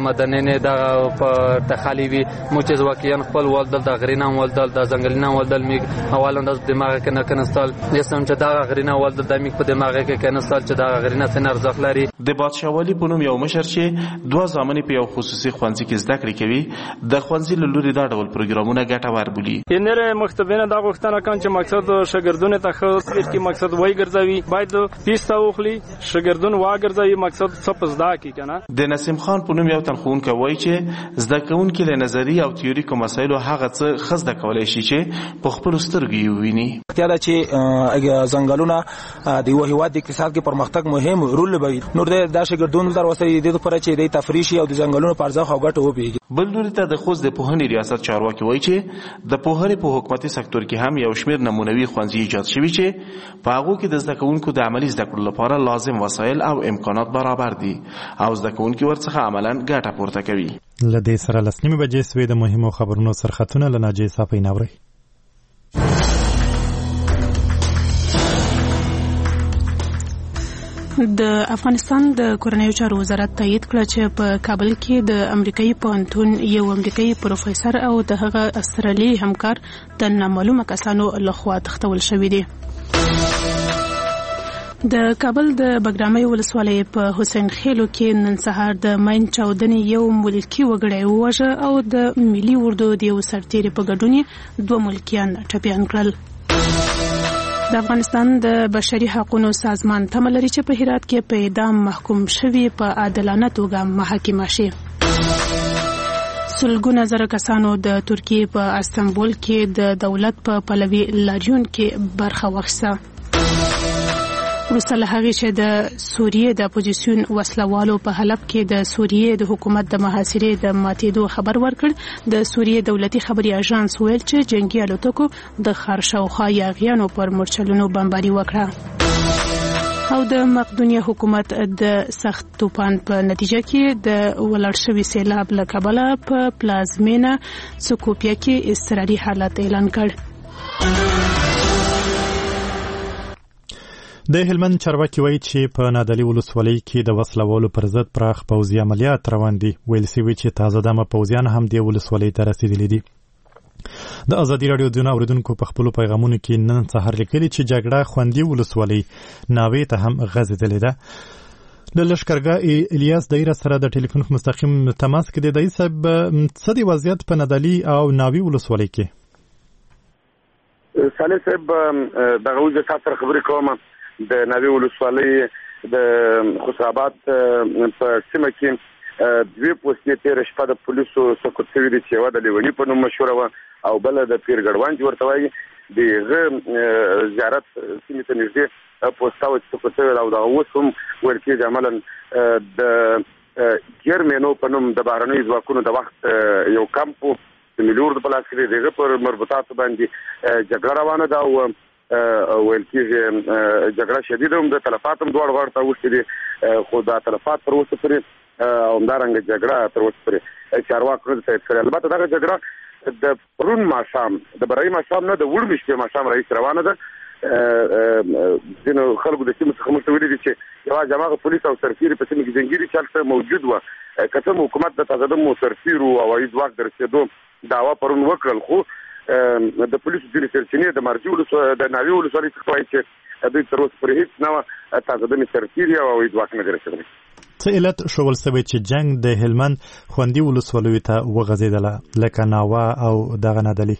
Speaker 26: مدني د تخالی وی موچ واقعا خپل ولدل د غرینا ولدل د ځنګلینا ولدل می اوالند د دماغ کې نه کنستل یسم چې دا غرینا ولدل د می په دماغ کې کنستل چې دا غرینا څنګه ارزښت لري. د بادشاہوالي په نوم یو مشر چې دوه ځامنې په یو خصوصي ښوونځي کې زده کړې کوي د ښوونځي له لوري دا ډول پروګرامونه ګټور بولي.
Speaker 2: انره مختبینه دا غوښتنه کوي چې مقصد شاګردونه ته خو چې مقصد وای ګرځوي باید پیسته وخلی شاګردون واګرځي مقصد څه پزدا کی کنه.
Speaker 24: د نسیم خان په نوم یو تنخون کوي چې زده کوونکي له نظری او تیوریکو مسایلو هغه څه خزده کولای شي چې په خپل سترګې وویني.
Speaker 3: اړتیا ده چې ځنګلونه د یو هیواد د اقتصاد کې پرمختګ مهم رول لوبوي. نور د شاګردونو در وسره د لپاره چې د تفریشي او د ځنګلونو په ارزښت او ګټه وپیږي.
Speaker 24: بل لوري ته د خوست د پوهنې ریاست چارواکي وایي چې د پوهنې په حکومتي سکتور کې هم یو شمېر نمونوي ښوونځي ایجاد شوي چې په هغو کې د زده کوونکو د عملي زده کړو لپاره لازم وسایل او امکانات برابر دي او زده کوونکي ورڅخه عملاً ګټه پورته کوي.
Speaker 1: له دې سره 9 بجې سوې د مهمو خبرونو سرخطونه له ناجیې صافۍ ناوري.
Speaker 5: د افغانستان د کورنیو چارو وزارت تایید کړ چې په کابل کې د امریکایي پوهنتون یو امریکایي پروفیسور او د هغه استرالیایي همکار د نامعلومه کسانو لخوا تښتول شوي دي. د کابل د بګرامۍ ولسوالۍ په حسین خیلو کې نن سهار د ماین چاودنې یو ملکی وګړی ووژه او د ملي اردو د یو سرتیري په ګډون 2 ملکیان ټپیان کړل. د افغانستان د بشري حقوقو سازمان تمه لري چې په هرات کې په اعدام محکوم شوي په عادلانه توګه محاکمه شي. سلګونه زره کسانو د ترکیې په استانبول کې د دولت په پلوي لاریون کې برخه واخیسته. وروسته له هغې چې د سوریې د اپوزیسیون وسلوالو په حلب کې د سوریې د حکومت د محاصرې د ماتېدو خبر ورکړ، د سوریې دولتي خبري اژانس ویل چې جنگي الوتکو د ښار شاوخوا یاغیانو پر مورچلونو بمباري وکړه. او د مقدونیه حکومت د سخت طوفان په نتیجه کې د ولاړ شوي سیلاب له کبله په پلازمینه سکوپیه کې اضطراري حالت اعلان کړ.
Speaker 1: د هلمند چارواکي وایي چې په نادعلي ولسوالۍ کې د وسلوالو پر ضد پراخ پوځي عملیات روان دي. ویل شوي چې تازه دمه پوځیان هم د ولسوالۍ ته رسیدلي دي. د ازادي راډیو د اوریدونکو په خپلو پیغامونو کې نن سهار لیکلي چې جګړه خوندي ولسوالۍ ناوې ته هم غځېدلې ده. د لښکرګاه الیاس دایره سره د ټلیفون مستقیم تماس کې دی صاحب، څه دی وضعیت په نادعلي او ناوې ولسوالۍ کې؟
Speaker 7: صالح صاحب دغه وجه تاسو خبرې کوم. د ناوې ولسوالۍ د خسراباد په سیمه کې 2 پوستې تیر شپه د پولیسو سقوط شوي دي چې یوه د لیوني په نوم مشهوره وه او بله د پیرګډوان چې ورته وایي د هغه زیارت سیمې ته نږدې پوسته وه چې سقوط شوې ده او دغه اوس هم ویل کېږي عملا د ګیرمینو په نوم د بهرنیو ځواکونو د وخت یو کمپ و د ملي اردو په لاس کې د هغه پر مربوطاتو باندې جګړه روانه ده او ویل کېږي جګړه شدیده هم د تلفات هم دواړو غاړو ته اوښتي دي، خو دا تلفات تر اوسه پورې همدارنګه جګړه تر اوسه پورې چارواکو نه تایید کړې. البته دغه جګړه د پرون ماښام د برایي ماښام نه د وړمې شپې ماښام راهیسې روانه ده. ځینو خلکو د سیمې څخه موږ ته ویلي دي چې یوازې هماغه پولیس او سرتیري په سیمه کې جنګي دي چې هلته موجود وه. که څه حکومت د تازه دمو سرتیرو او هوایي ځواک د رسېدو دعوا پرون وکړل، خو د پولیسو ځینې سرچینې د د ناوې ولسوالۍ څخه وایي چې دوی تر اوسه پورې هېڅ نه وه تازه دمې سرتیري او هوایي ځواک نه دی رسېدلی.
Speaker 1: څه علت ښول شوی چې جنګ د هلمند خوندي ولسوالیو ته وغځېدله لکه ناوه او دغه نادعلي؟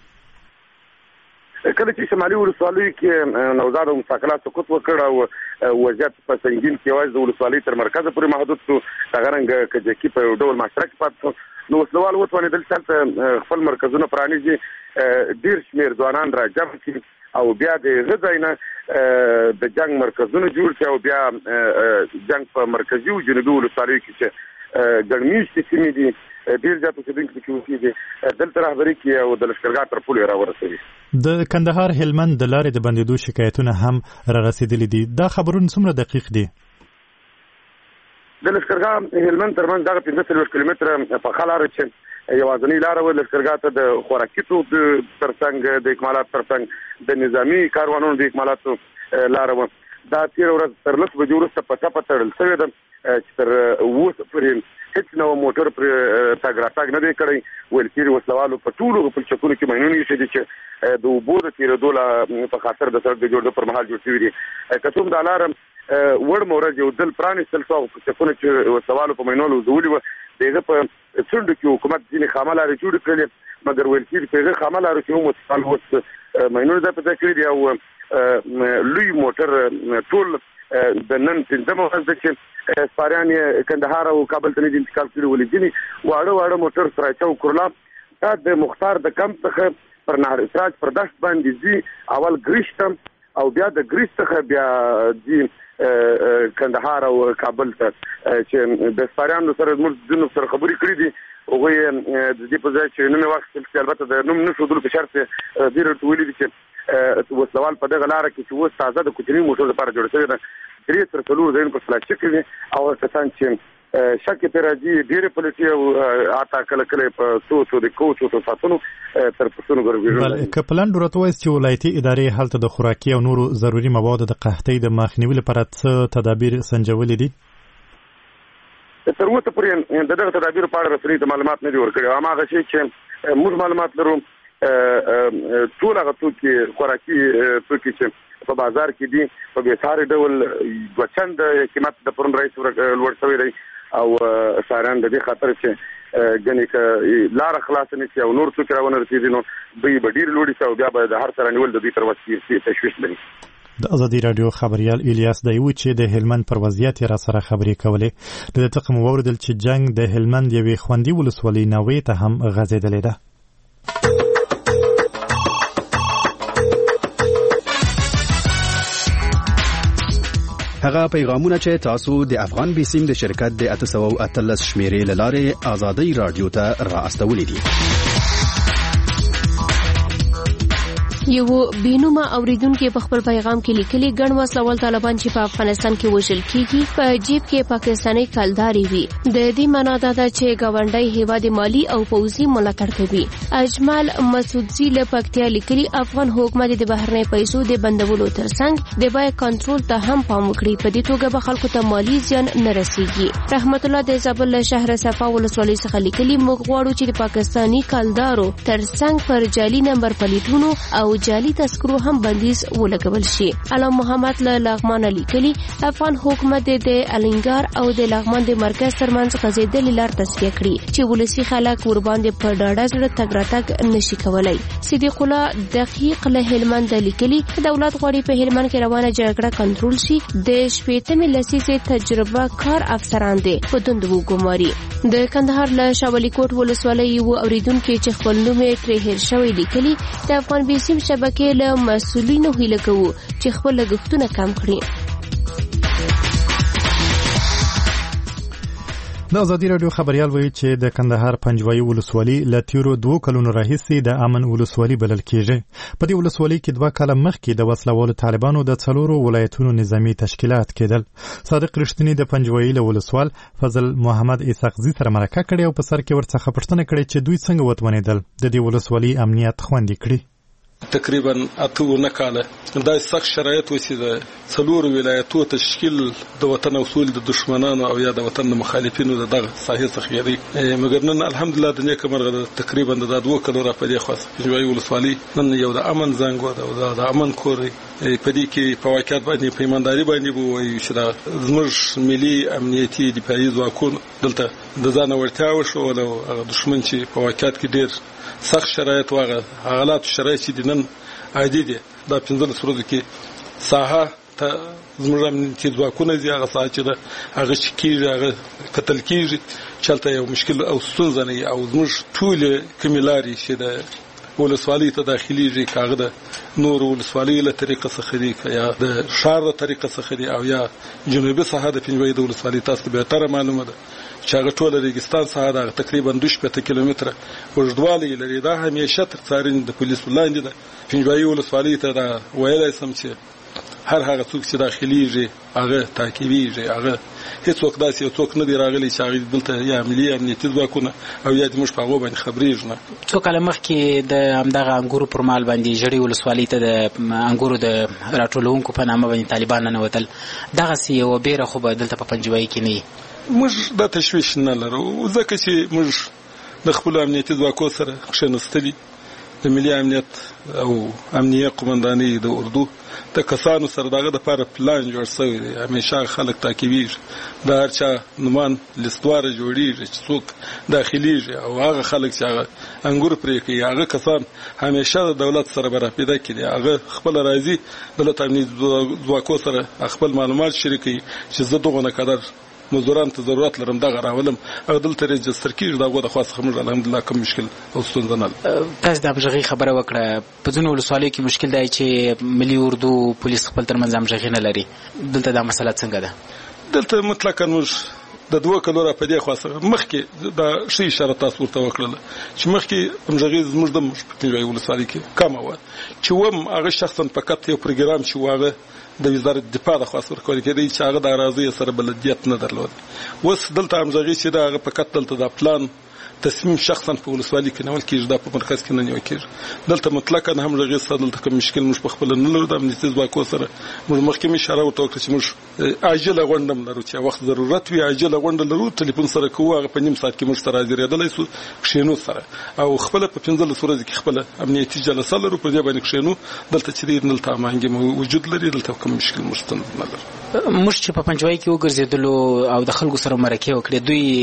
Speaker 7: کله چې شمالي ولسوالیو کې نوزاد او مساکلا سقوط وکړ او وضعیت په سنګین کې یوازې د ولسوالۍ تر مرکزه پورې محدود شو، دغه رنګه کجکي په یو ډول معاشره کې پاتې شو، نو وسلوال وتوانېدل چې هلته خپل مرکزونه پرانیزي، ډېر شمېر ځوانان را جمع کړي او بیا د هغه ځای نه د جنګ مرکزونه جوړ کړي او بیا جنګ په مرکزي او جنوبي ولسوالیو کې چې ګڼ میشتې سیمې دي ډېر زیات اوسېدونکي پکې اوسېږي، دلته رهبري کړي او د لښکرګاه تر پولې راورسوي.
Speaker 1: د کندهار هلمند د لارې د بندېدو شکایتونه هم را رسېدلي دي. دا خبرونه څومره دقیق دي؟
Speaker 7: د لښکرګاه هلمند ترمنځ دغه 15 کیلومتره پخه لاره چې یوازینۍ لاره وه لښکرګاه ته د خوراکي توکو ترڅنګ د اکمالاتو ترڅنګ د نظامي کاروانونو د اکمالاتو لاره وه. دا تېره ورځ تر 10 بجې وروسته په ټپه تړل شوې ده چې تر اوسه پورې هیڅ نو موټر پر تاګ راتګ نه دی کړی ویل کېږي وسلوالو په ټولو په چکونو کې ماینونه ایښي دي چې د اوبو د تېرېدو په خاطر د سړک د جوړېدو پر مهال جوړ شوي دي. که څوم د الارم وړ مورز یو ځل پرانېستل شو په چکونو چې وسلوالو په ماینولو زولي وه د هغه په څنډو کې حکومت ځینې خامه لارې جوړې کړلې مګر ویل کېږي په هغه خامه لارو کې هم وسلوال اوس ماینونه ځای په ځای کړي دي او لوی موټر ټول د نن پنځمه ورځ ده چې سپاریان یې کندهار او کابل ته نه دي انتقال کړي ولې ځینې واړه موټر سراچا او کورلاب دا د مختار د کمپ څخه پر نهر اسراج پر دشت باندې ځي اول ګریشتم او بیا د ګریش څخه بیا ځي کندهار او کابل ته چې د سپاریانو سره زموږ ځینو سره خبرې کړي دي هغوی د دې په ځای چې نوم یې واخیستل چې البته د نوم نه ښودلو په شرط یې ډېر ورته ویلي دي چې وسلوال په دغه لاره کې چې اوس تازه د کوچني موټر لپاره جوړه شوې ده 3 تر 4 ځایونه په پلاستیک کې دي او کسان چې شک په راځي ډېرې پلیټې او اتا کله کله په څو د کوچو څو ساتونو تر پښتون ګرځي.
Speaker 1: کپلان ورته وایي چې ولایتي ادارې هلته د خوراکي او نورو ضروري موادو د قحطۍ د مخنیوي لپاره څه تدابیر سنجولي دي؟
Speaker 7: تر اوسه پورې دغه تدابیر په اړه رسمي معلومات نه دي ورکړي. هماغه شی چې موږ معلومات لرو ټول هغه توکي خوراکي توکي چې په بازار کې دي په بېساري ډول دوچند قیمت د پرون رئیس لوړ شوی دی او ساریان د دې خاطر چې ګنې که لاره خلاصه نه شي او نور توکي راونه رسېږي نو دوی به ډېر لوړي شي او بیا به د هر څه رانیول د دوی تر وس تشویش لري.
Speaker 1: د ازادي راډیو خبريال الیاس دایو چې د هلمند پر وضعیت را سره خبرې کولې د تقم وردل چې جنگ د هلمند یوې خوندي ولسوالۍ نوې ته هم غځېدلې ده.
Speaker 6: هغه پیغامونه چې تاسو د افغان بیسیم د شرکت د 813 شمیرې لاره ازادي رادیو ته را استولې دي.
Speaker 8: یو بینوما اوریدونکو په خپل پیغام کې لیکلي ګڼ وسلوال طالبان چې په افغانستان کې وژل کیږي په جیب کې پاکستاني کلداري وي. د دې معنا دا ده چې ګاونډي هیواد مالی او پوځي ملاتړ کوي. اجمل مسعودزی له پکتیا لیکلي افغان حکومت د بهرنۍ پیسو د بندولو ترڅنګ د بیې کنټرول ته هم پام وکړي. په دې توګه به خلکو ته مالی زیان نه رسیږي. رحمت الله د زابل شهر صفا ولسوالۍ څخه لیکلي موږ غواړو چې د پاکستاني کلدارو ترڅنګ پر جعلي نمبر پلیټونو او جعلي تذکرو هم بندیز ولګول شي. علام محمد له لغمان لیکلي افغان حکومت د الینګار او د لغمان د مرکز ترمنځ غځېدلې لار تصفیه کړي چې ولسی خلک ورباندې په ډاډه زړه تګ راتګ نشي کولای. صدیق الله دقیق له هلمند لیکلي دولت غواړي په هلمند کې روانه جګړه کنټرول شي. د شپېتمې لسیزې تجربه کار افسران دي په دوند وګماري. د کندهار له شاولی کوټ ولسوالۍ یو اوریدونکو چې خپل نوم یې ترې هېر شوی لیکلي د افغان بیسیم شبکې له مسؤلینو هیله کوو چې خپل لګښتونه کم کړي.
Speaker 1: د ازادي راډیو خبريال وایي چې د کندهار پنجوایي ولسوالۍ له تیرو 2 کلونو راهیسې د امن ولسوالۍ بلل کېږي. په دې ولسوالۍ کې 2 کاله مخکې د وسلوالو طالبانو د 4 ولایتونو نظامی تشکیلات کېدل. صادق رښتینی د پنجوایي له ولسوال فضل محمد اسحاقزي سره مرکه کړې او په سر کې ورڅخه پوښتنه کړې چې دوی څنګه وتوانېدل د دې ولسوالۍ امنیت خوندي کړي.
Speaker 9: تقریبا 8 کاله دا سخت شرایط وسی د 4 ولایتونو تشکیل د وطن اصول د دشمنانو او یا د وطن مخالفینو دغه ساحه څخه دی. مګر نن الحمدلله د نیک مرغه تقریبا د 2 کلو را پدې خاص جوړي ولسوالۍ نن یو د امن زنګ او د امن کور پدې کې په واقعیت باندې په ایمانداري باندې وایي چې دا زموږ ملي امنیتي دفاعي ځواکونه دلته د ځان ورتیا وشو او دشمن چې په واقعیت کې ډېر سخت شرایط واغه حالات شرایط چې نن عادي دي. دا 15 ورځې کې ساحه ته زموږ امنیتي ځواکونه دي هغه ساحه چې هغه چې کېږي هغه قتل کېږي چلته یو مشکل او ستونزه نه او زموږ ټول کمیلاري چې د ولسوالۍ ته داخليږي کاغه د نور ولسوالۍ له طریقه څخه دی یا د شهر د طریقه څخه دی او یا جنوبي ساحه د پنځوي د ولسوالۍ تاسو به تر معلومه ده چې هغه ټول ریګستان ساحه د تقریبا 2 کیلومتره وژدوالی لري. دا همیشه تر څارنې د پولیسو لاندې ده. پنځوي ولسوالۍ ته دا ویلای سم چې هر هغه څوک چې داخليږي هغه تعقیبيږي هغه هیڅ وخت داسې څوک نه دی راغلی چې هغه دلته یا ملي امنیتي ځواکونه او یا د موږ په هغه باندې خبرېږي نه.
Speaker 10: څو کاله مخکې د همدغه انګورو پر مال باندې جړی ولسوالۍ ته د انګورو د راټولونکو په نامه باندې طالبان نه وتل دغه سی او بیره خو به دلته په پنجوي کې نه
Speaker 9: موږ دا تشویش نه لرو ځکه چې موږ د خپل امنیتي ځواکو سره کښېنستلي د ملي امنیت او امنیه قومندانۍ د اردو د کسانو سره دغه د لپاره پلان جوړ شوی دی. همیشه خلک تعقیبېږي، د هر چا نومان لیستواره جوړېږي چې څوک داخلېږي او هغه خلک چې هغه انګور پرې کوي هغه کسان همیشه د دولت سره به راپیدا کړي. هغه خپله راځي دولت امنیتي ځواکو سره خپل معلومات شریکوي چې زه دغونه قدر مزدوران ته ضرورت لرم دغه راولم، هغه دلته رجستر کېږي. دغه د خوا څخه موږ الحمدلله کوم مشکل او ستونزه نه لرو.
Speaker 10: تاسو د همغږۍ خبره وکړه، په ځینو ولسوالیو کې مشکل دی چې ملي اردو پولیس خپل ترمنځ همغږي نه لري. دلته دا مسله څنګه ده؟
Speaker 9: دلته مطلقا موږ د 2 کلو را په دې خوا څخه مخکې دا ښه اشاره تاسو ورته وکړله چې مخکې همغږي زموږ د پنجوایي ولسوالۍ کې کمه وه، چې وم هغه شخصا فقط یو پروګرام چې و هغه د وزارت دفاع د خوا ورکول کېدی چې هغه د اراضیو سره بلدیت نه درلود. اوس دلته همغږي چې دا هغه فقط دلته د پلان تصمیم شخصا په ولسوالۍ کې نیول کېږي، دا په مرکز کې نه نیول کېږي. دلته مطلقا همغږي سره دلته کوم مشکل موږ په خپله نه لرو. د امنیتي ځواکو سره موږ مخکې اشاره ورته وکړه چې موږ عاجله غونډه هم لرو، چې وخت ضرورت وي عاجله غونډه لرو، ټلیفون سره کوو، هغه په نیم ساعت کې موږ سره حاضرېدلی سو کښېنو سره، او خپله په 15 ورځې کې خپله امنیتي جلسه لرو، په دې باندې کښېنو. دلته چې دی دلته هماهنګي وجود لري، دلته کوم مشکل موږ نه لرو.
Speaker 10: موږ چې په پنجوایي کې وګرځېدلو او د خلکو سره مرکې وکړې،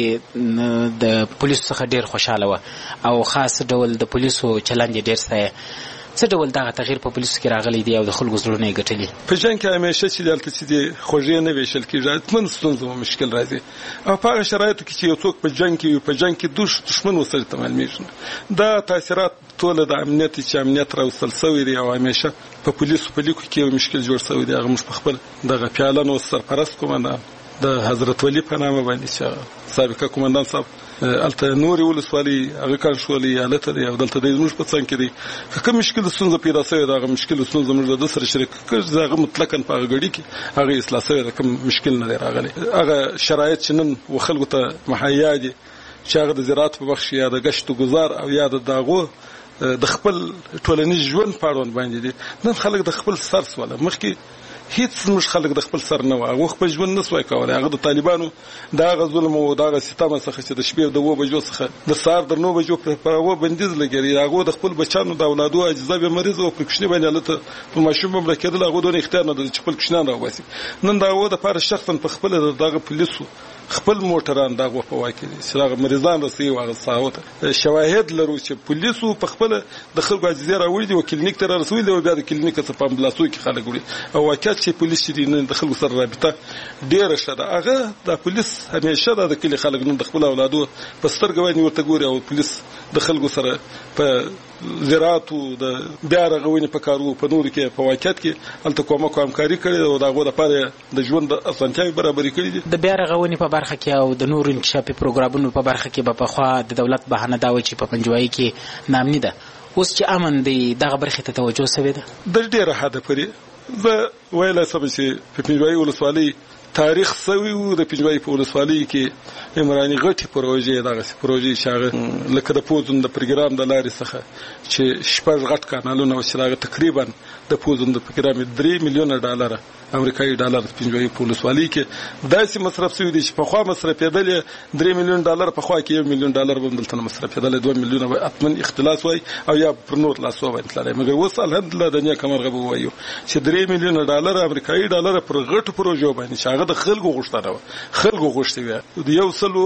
Speaker 10: دوی د پولیسو څخه ډېر خوشحاله وه او خاص ډول د پولیسو چلند یې ډېر ستایه. څه ډول دغه تغییر په پولیسو کې راغلی دی او د خلکو زړونه یې ګټلي؟
Speaker 9: په جنګ کې همیشه چې دلته چې دی خوږې نه ویشل کېږي، حتمن ستونزه او مشکل راځي، او په هغه شرایطو کې چې یو څوک په جنګ کې وي، په جنګ کې دښمن ورسره ته معلومېږي. دا تاثیرات ټوله د امنیت چې امنیت راوستل سوی دی، او همیشه په پولیسو په لیکو کې یو مشکل جوړ سوی دی. هغه موږ په خپل دغه پیالانو سرپرست قومندان د حضرت ولی په نامه باندې چې سابقه قومندان صاحب الته نوري ولسوالۍ هغه کنټرول ایالت دی او دلته د زموږ په څنګ کې دی. کوم مشکل ستونزه پیدا شوې ده، هغه مشکل ستونزه موږ د سره شریک کړو، هغه مطلقاً په هغه غړي کې هغه اصلاح شوې ده، کوم مشکل نه دی راغلی. هغه شرایط چې نن وخلکو ته مهیا دي چې هغه د زراعت په بخش یا د گشت و گذار او یا د داغو د خپل ټولنیز ژوند په اړوند باندې دي. نن خلک د خپل سر سواله مخکې هیڅ موږ خلک د خپل سر نه و، هغه خپل ژوند نه سوای کولای. هغه د طالبانو دغه ظلم او دغه ستم څخه چې د شپې د 2 بجو څخه د سهار د 9 بجو پر هغه بندیز لګیږي، هغه د خپل بچانو د اولادو اجزا به مریض او پرکشنی باندې لته په ماشوم بم راکېدل، هغه د اختیار نه د خپل کښنان راوځي. نن دا و د پاره شخصا په خپل دغه پولیسو خپل موټران دغه په واکې چې هغه مریضان رسي او هغه صاحب شواهد لرو چې پولیسو په خپل د خلکو اجزا راوړي دي او کلینیک ته رسولي دي او بیا د کلینیک څخه په امبلاسو کې خلک وړي. او واقعیت چې پولیس چې د خلکو سره رابطه ډیره ښه ده. هغه د پولیس همیشه د کلی خلک نن د خپل اولادو په سترګې باندې ورته ګوري، او پولیس د خلکو سره په زراعت او د بیا رغونې په کارو په نور کې په واقعیت کې الته کومه همکاري کړې او دغه لپاره د ژوند اسانتیاوې برابرې کړې دي.
Speaker 10: د بیا رغونې په برخه کې او د نور انکشافي پروګرامونو په برخه کې په خوا د دولت بهانه دا و چې په پنجوایي کې نامني ده. اوس چې امن دی دغه برخه ته توجه شوې ده
Speaker 9: د ډیره حد پورې. زه ویلای شم چې په پنجوایي ولسوالۍ تاریخ سوي وو. د پنجوایي په ولسوالۍ کې عمراني غټي پروژې دغه پروژې شاغه لکه د پوزون د پروګرام د لارې څخه چې شپږ غټ کانالونه او شاغه تقریبا د پوزون د پروګرام 3 میلیون ډالر امریکایي ډالر په پنجوایي په ولسوالۍ کې داسې مصرف شوی دي چې په خوا مصرفېدل 3 میلیون ډالر، په خوا کې 1 میلیون ډالر به دلته مصرفېدل، 2 میلیون اتمن اختلاس وای او یا پر نور لاسو باندې تللی. مګر اوس الحمدلله د نیک مرغه به وایو چې 3 میلیون ډالر امریکایي ډالر پر غټو پروژو باندې چې هغه د خلکو غوښتنه و، خلکو غوښتي و. د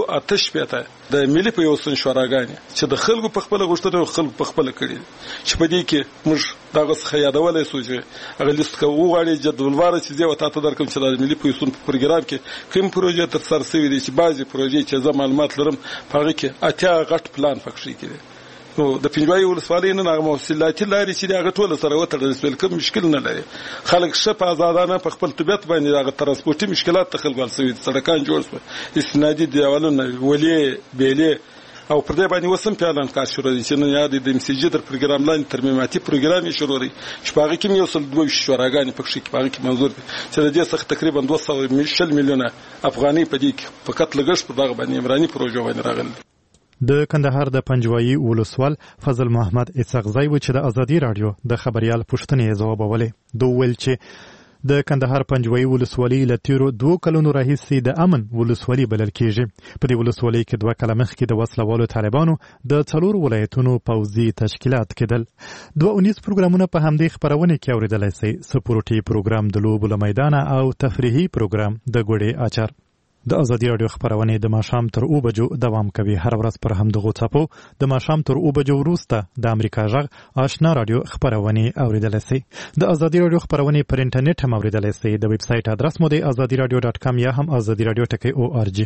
Speaker 9: 108 د ملي په یو سن شوراګانې چې د خلکو په خپل غوښتنه او خلکو په خپل کړي چې په دې کې موږ دغه څه یادولای سو چې هغه لیست کوو غواړي جدولواره چې زه وتا ته درکم چې د ملي په یو سن پروګرام کې کوم پروژې تر سر سوي دي چې بعضي پروژې چې زه معلومات لرم په هغه کې اتیا غټ پلان پکښې کړي. نو د پنجوایي ولسوالۍ نن هغه موصلاتي لارې چې هغه ټول سره وتړل سول، کوم مشکل نه لري. خلک ښه په آزادانه په خپل طبيعت باندې هغه ترانسپورتي مشکلات ته خلک ورسوي، سړکان جوړ شول، استنادي دیوالونه ولې بیلې او پر دې باندې وسم پیالان کار شروع دي چې نن یاد د ام سی جی در پروګرام لاندې ترمیماتي پروګرام شروع دي چې په هغه کې یو سل 2 شوراګانې پکښې په هغه کې منظور دي چې د دې څخه تقریبا 200 میلیونه افغاني په دې کې فقط لګښت په دغه باندې عمراني پروژه باندې راغلی.
Speaker 1: د کندهار د پنجوایي ولسوال فضل محمد اسحاق زای و چې د ازادي رادیو د خبريال پوښتنې ځوابولې دوه ویل چې د کندهار پنجوي ولسوالۍ له تیرو 2 کلونو راهیسې د امن ولسوالۍ بلل کېږي. په دې ولسوالۍ کې 2 کاله مخکې د وسلوالو طالبانو د 4 ولایتونو پوځي تشکیلات کېدل. 2 پروګرامونه په همدې خبرونه کې اوریدلای شئ. سپورټي پروګرام د لوبو له میدانه او تفریحي پروګرام د ګوډې اچار. د ازادي رادیو خبرونه د ماښام تر 2 بجو دوام کوي. هر ورځ پر همدغه ټاپو د ماښام تر 2 بجو وروسته د امریکا غږ آشنا رادیو خبرونه اوریدلای شئ. د ازادي رادیو خبرونه پر انټرنیټ هم اوریدلای شئ. د ویب سټ ادرس مو د azadiradio.com یا هم azadiradio.org.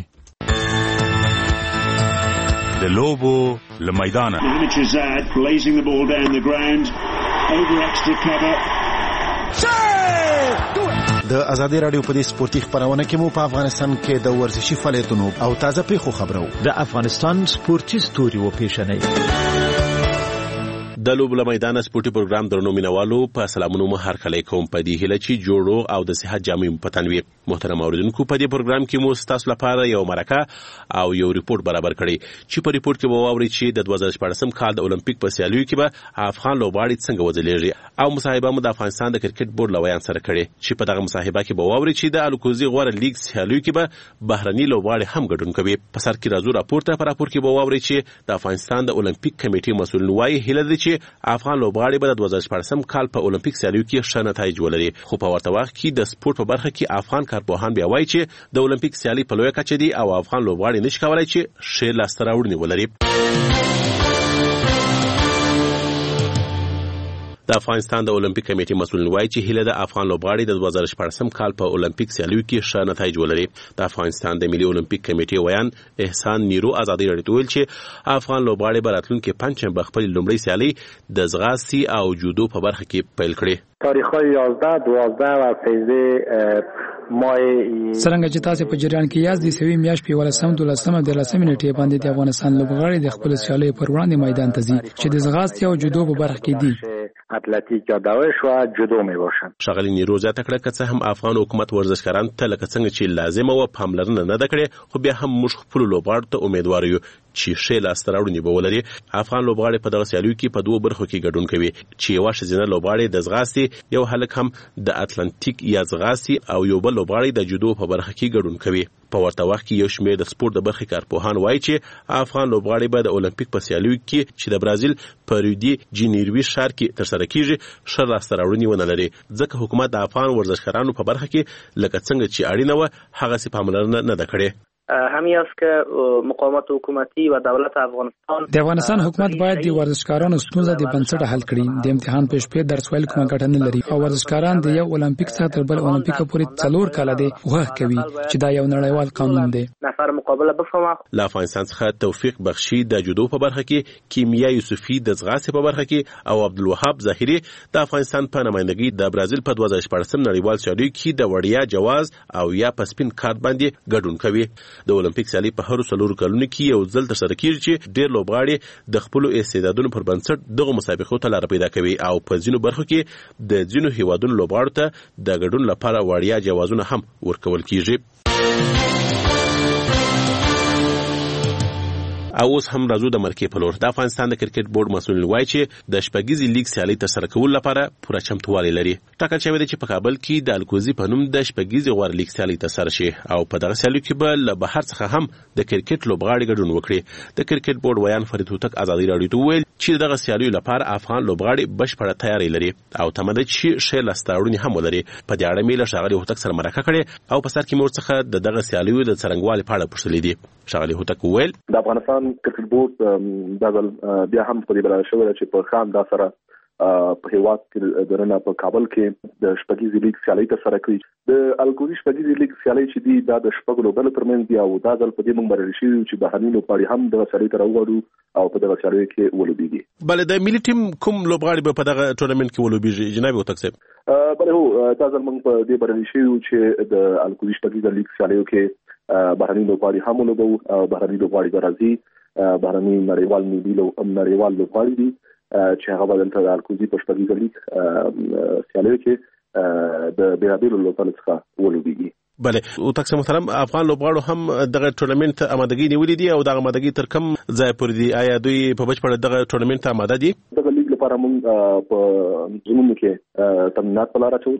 Speaker 11: د لوبو له میدانه
Speaker 12: د ازادي رادیو په دې سپورتي خبرونه کې مو په افغانستان کې د ورزشي فعالیتونو او تازه پیښو خبرو
Speaker 13: د افغانستان سپورتي ستوري و پیښنې
Speaker 14: د لوبو له میدانه سپورتي پروګرام درنو مینوالو په سلامونو مو هر کله کوم په دې هیله چې جوړو او د صحت جامې په تنوي. محترم اوریدونکو په دې پروګرام کې مو تاسو لپاره یو مرکه او یو ریپورت برابر کړی چې په ریپورت کې به واوري چې د 2014 کال د اولمپیک په سیالیو کې به افغان لوبغاړي څنګه وځلېږي او مصاحبه مو د افغانستان د کرکټ بورډ لویان سره کړي چې په دغه مصاحبه کې به واوري چې د الکوزي غوړه لیګ سیالیو کې به بهرني لوبغاړي هم ګډون کوي. په سر کې راځو راپورته پر راپور کې به واوري چې د افغانستان د اولمپیک کمیټې مسؤلین وايي هیله ده چې افغان لوبغاړي به د 2014 کال په اولمپیک سیالیو کې ښه نتایج ولري. خو په ورته وخت کې د سپورت په برخه کې افغان کارپوهان بیا وایي چې د اولمپیک سیالي په لویه کچه دي او افغان لوبغاړي نشي کولای چې ښه لاسته راوړنې ولري. د افغانستان د اولمپیک کمیټې مسؤلین وایي چې هیله د افغان لوبغاړي د 2014 کال په اولمپیک سیالیو کې ښه نتایج ولري. د افغانستان د ملي اولمپیک کمیټې ویان احسان نیرو ازادي رادیو ته ویل چې افغان لوبغاړي به راتلونکي پنځم خپل لومړی سیالي د ځغاستې او جودو په برخه کې پیل کړي.
Speaker 16: تاریخ‌های 11 12 و 13
Speaker 18: څنګه چې تاسو په جریان کې یاست د سوي میاش په 12 د لسمه نیټه باندې د افغانستان لوبغاړي د خپل سیالي پر وړاندې میدان ته ځي چې د ځغاستې او جودو په برخه کې دي.
Speaker 16: اتلتیک یا دوش و جودو می باشن.
Speaker 14: شغلی نیرو زیاته کړه که څه هم افغان حکومت ورزشکاران ته لکه څنګه چې لازمه و پاملرنه نه ده کړې خو بیا هم موږ خپل لوبغاړو ته امیدوار یو چې ښه لاسته راوړنې به ولري. افغان لوبغاړي په دغه سیالیو کې په 2 برخو کې ګډون کوي چې یو ښځینه لوبغاړي د ځغاستې یو هلک هم د اتلانتیک یا ځغاستې او یو بل لوبغاړي د جودو په برخه کې ګډون کوي. په ورته وخت کې یو شمېر د سپورت د برخې کارپوهان وایي چې افغان لوبغاړي به د اولمپیک په سیالیو کې چې د برازیل په ریو دی جنیروي ښار کې ترسره کیږي ښه لاسته راوړنې ونه لري ځکه حکومت د افغان ورزشکارانو په برخه کې لکه څنګه چې اړینه وه هغسې پاملرنه نه ده کړې.
Speaker 16: همین است که مقامات حکومتی و دولت افغانستان
Speaker 18: د افغانستان حکومت باید د ورزشکارانو ستونزه د بنسټ حل کړي. د امتحان پیشپې درس ویل کومه ګټه نه لري او ورزشکاران د یو اولمپیک څخه تر بل اولمپیک پورې 4 کاله دی وغه کوي چې دا یو نړیوال قانون دی.
Speaker 16: نفر مقابله بفهمه.
Speaker 14: له افغانستان څخه توفیق بخشي د جودو په برخه کې، کیمیا یوسفی د ځغاستې په برخه کې او عبدالوهاب ظاهری د افغانستان په نمائندګۍ د برازیل په 2014 نړیوال سیالیو کې د وړیا جواز او یا په سپین کارت باندې ګډون کوي. د اولمپیک سیالي په هر 4 کلونو کې یو ځل ترسره کیږي چې ډېر لوبغاړي د خپل استعدادونو پر بنسټ دغه مسابقو ته لار پیدا کوي او په ځینو برخو کې د ځینو هیوادونو لوبغاړو ته د ګډون لپاره وړیا جوازونه هم ورکول کیږي. او اوس هم راځو د مرکې په لور. د افغانستان د کرکټ بورډ مسؤل وایي چې د شپږیزې لیګ سیالي ترسره کولو لپاره پوره چمتووالی لري. ټاکل شوی دی چې په کابل کې د الکوزي په نوم د شپږیزې غوړ لیګ سیالي ترسره شي او په دغه سیالیو کې به له بهر څخه هم د کرکټ لوبغاړي ګډون وکړي. د کرکټ بورډ ویان فرید هوتک ازادي رادیو ته وویل چې دغه سیالیو لپاره افغان لوبغاړي بشپړه تیاری لري او تمه ده چې ښه لاسته راوړنې هم ولري. په دې اړه مې له ښاغلي هوتک سره مرکه کړې او په سر کې مې ورڅخه د دغه سیالیو د څرنګوالي په اړه پوښتلي دي. ښاغلي هوتک وویل
Speaker 27: د افغانستان کرکټ بورډ دا بیا هم په دې بلل شوی چې په خام دا سره په هیواد کې درنه په کابل کې د شپږیزې لیګ سیالي ترسره کړي. د الکوزي شپږیزې لیګ سیالي چې دی دا د شپږ لوبډلو ترمنځ دی او دا ځل په دې موږ بریالي شوي چې بهرني لوبغاړي هم د سیالۍ ته راوغواړو او په دغه سیالۍ کې ولوبېږي.
Speaker 14: بله د ملي ټیم کوم لوبغاړي به په دغه ټورنمنټ کې ولوبېږي جناب هوتک صاحب؟
Speaker 27: بله هو دا ځل موږ په دې بریالي شوي چې د الکوزي شپږیزې لیګ سیالیو کې بهرني لوبغاړي هم ولوبو او بهرني لوبغاړي به راځي. بهرني نړیوال لوبغاړي دي چې هغه بدلته د الکوزي په شپږیزه لیګ سیالیو کې د بیلابیلو لوبغاړو څخه ولوبېږي.
Speaker 14: بله هوتک صاحب محترم، افغان لوبغاړو هم دغه ټورنمنټ ته آمادګي نیولې دي او دغه آمادګي تر کوم ځای پورې دي؟ آیا دوی په بشپړه دغه ټورنمنټ ته آماده دي؟
Speaker 27: دغه لیګ لپاره موږ په زمونږ کې تمرینات په لاره اچولي دي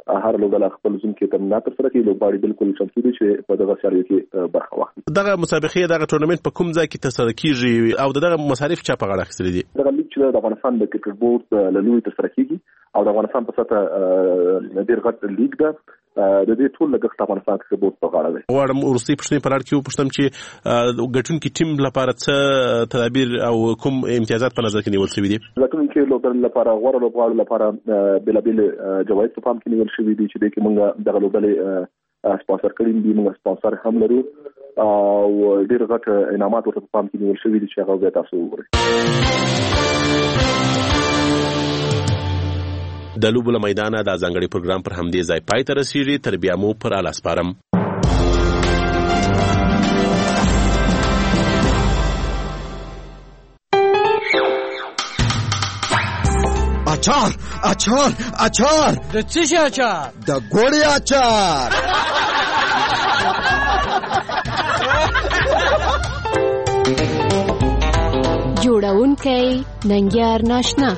Speaker 27: هر لوبډله خپل ځون کې تمرینات ترسره کوي. لوبغاړي بالکل چمتو دي چې په دغه سیالیو کې برخه واخلي.
Speaker 14: دغه مسابقې دغه ټورنمنت په کوم ځای کې ترسره کیږي او دغه مصارف چا په غاړه اخیستل دي؟
Speaker 27: دغه لیګ چې د افغانستان د کرکټ بورډ له لوري ترسره کیږي او د افغانستان په سطح ډېر غټ لیګ ده. د دې ټول لګښت افغانستان کې بورډ په غاړه دی.
Speaker 14: غواړم ورسې پښتنې پر اړه کې وپوښتم چې ګټونکي ټیم لپاره څه تدابیر او کوم امتیازات په نظر کې نیول شوي دي؟
Speaker 27: ګټونکي لوبډلې لپاره غوړه لوبغاړو لپاره بېلابېل جوایز په پام کې نیول شوي دي چې دې کې موږ دغه لوبډلې سپانسر کړي دي. موږ سپانسر هم لرو او ډېر غټ انعامات ورته په پام کې نیول شوي دي چې هغه به تاسو وګورئ.
Speaker 14: د لوبو له میدانه دا ځانګړی پروګرام پر همدې ځای پای ته رسیږي. تر بیا مو پر اله سپارم.
Speaker 4: اچار اچار اچار
Speaker 15: د څه شي اچار؟
Speaker 4: د ګوړې اچار.
Speaker 8: جوړونکی ننګیار ناشنا.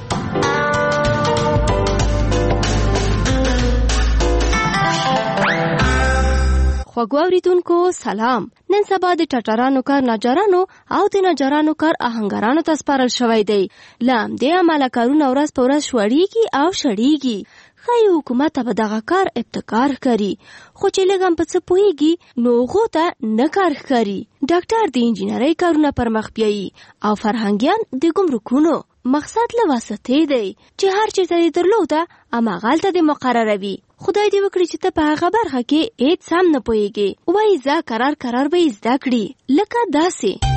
Speaker 8: خوږو اوریدونکو سلام. نن سبا د ټټرانو کار ناجرانو او د ناجرانو کار آهنګرانو ته سپارل شوی دی. له همدې امله کارونه ورځ په ورځ شوړیږي او شړیږي. ښایي حکومت به دغه کار ابتکار ښکاري، خو چې لږ هم په څه پوهیږي نو هغو ته نه کار ښکاري. ډاکټر د انجینرۍ کارونه پر مخ بیایي او فرهنګیان د ګمرکونو. مقصد له واسطې دی چې هر چیرته یې درلوده هماغلته دې مقرروي. خدای دې وکړي چې ته په هغه برخه کې هیڅ هم نه پوهیږې، وایي زه کرار به یې زده کړي. لکه داسې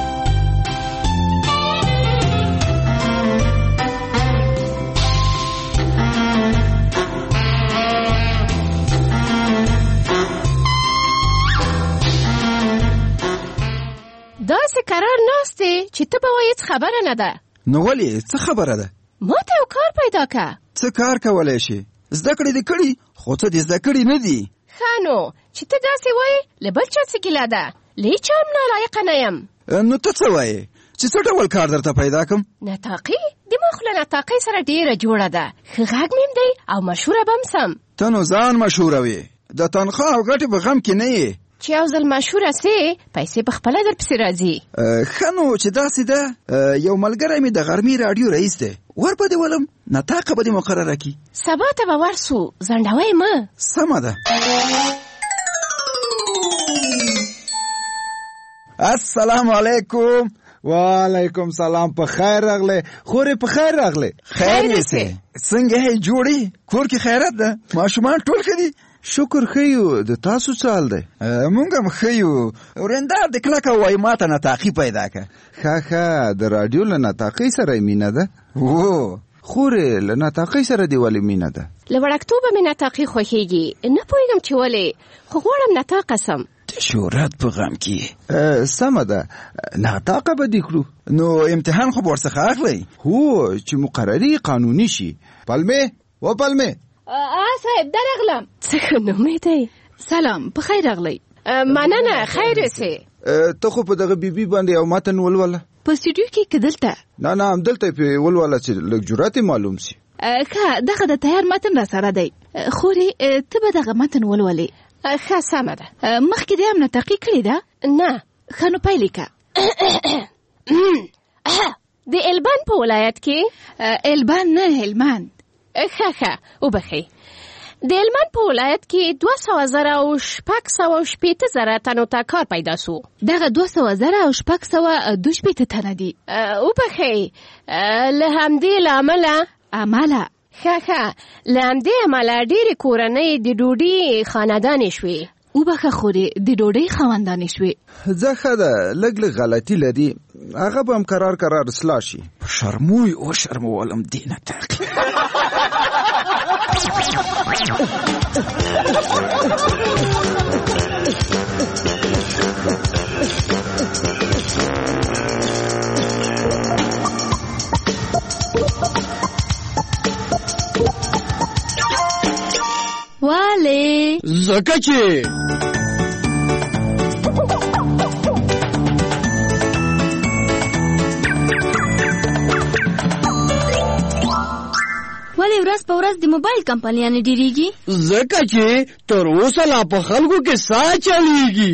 Speaker 8: داسې قرار ناستې چې ته به وایې څه خبره نه ده.
Speaker 4: نو ولې څه خبره ده؟
Speaker 8: ما ته یو کار پیدا که.
Speaker 4: څه کار کولی شي؟ زده کړې دې کړي خو څه دې زده کړي نه دي.
Speaker 8: ښه نو چې ته داسې وایې له بل چا څه ګیله ده؟ له هېچا هم نالایقه نه یم.
Speaker 4: نو ته څه وایې چې څه ډول کار درته پیدا کړم؟
Speaker 8: نطاقي د ما خو له نطاقۍ سره ډېره جوړه ده. ښه غږ مې هم دی او مشهوره به هم سم.
Speaker 4: ته نو ځان مشهوره وې، د تنخوا او ګټې په غم کې نه یې.
Speaker 8: چې یو ځل مشهوره سې پیسې په خپله در پسې راځي.
Speaker 4: ښه نو چې داسې ده، یو ملګری مې د غرمې راډیو رئیس دی، ور به دې ولم نطاقه به دې مقرره کړي.
Speaker 8: سبا ته به ورسو، ځنډوی مه.
Speaker 4: سمه ده. السلام علیکم. وعلیکم سلام. په خیر راغله. خورې په خیر راغله. خیر یې سه. څنګه یې جوړی؟ کور کې خیرات ده؟ ماشومان ټول ښه دي؟ شکر خیو. د تاسو څال دی؟ مونږ هم خیو. ورندار د کلکه وای ماته نطاقي پیدا که. ښه د راډیو له نطاقۍ سره مینه ده؟ و خورې له نطاقۍ سره دې ولې مینه ده؟
Speaker 8: له وړکتوبه مې نطاقي خوښېږي، نه پوهېږم چې ولې، خو غواړم نطاقه سم.
Speaker 4: د شهرت په غم کې. سمه ده، نطاقه به دې کړو. نو امتحان خو به ورڅخه اخلئ؟ هو چې مقرري قانوني شي. پلمې و پلمې.
Speaker 8: صاحب درغلم. څه ښه نوم دی؟ سلام، په خیر راغلی. مننه، خیر یې.
Speaker 4: ته خو په دغه بیبي باندې یو متن ولوله.
Speaker 8: په سټوډیو کې که دلته؟
Speaker 4: نه همدلته پې ولوله چې لږ جرأت یې معلوم سي.
Speaker 8: ښه دغه د تیار متن را سره دی. خورې ته به دغه متن ولولې. ښه سمه ده. مخکې دې هم نطاقي کړې ده؟ نه. ښه نو پیل یې که. د البان په ولایت کې. البان نه، هلمند. ښه وبخئ. د هلمند په ولایت کې 200,000 او 680,000 تنو ته کار پیدا سو. دغه 200,000 او 680 تنه دي. وبخئ. له همدې له عمله ښه له همدې عمله ډېرې کورنۍ د ډوډۍ خاندانې شوې. وبخه خورې د ډوډۍ خاوندانې شوې.
Speaker 4: ځه ښه ده، لږ غلطي لري، هغه به هم کرار اصلاح شي. شرموی او شرمولم دې نطاقي.
Speaker 8: والی
Speaker 15: زکه چې
Speaker 8: ولې
Speaker 17: ورځ په ورځ د موبایل کمپنیانې ډیریږي؟
Speaker 15: ځکه چې تر اوسه لا په خلکو کې ساه چلیږي.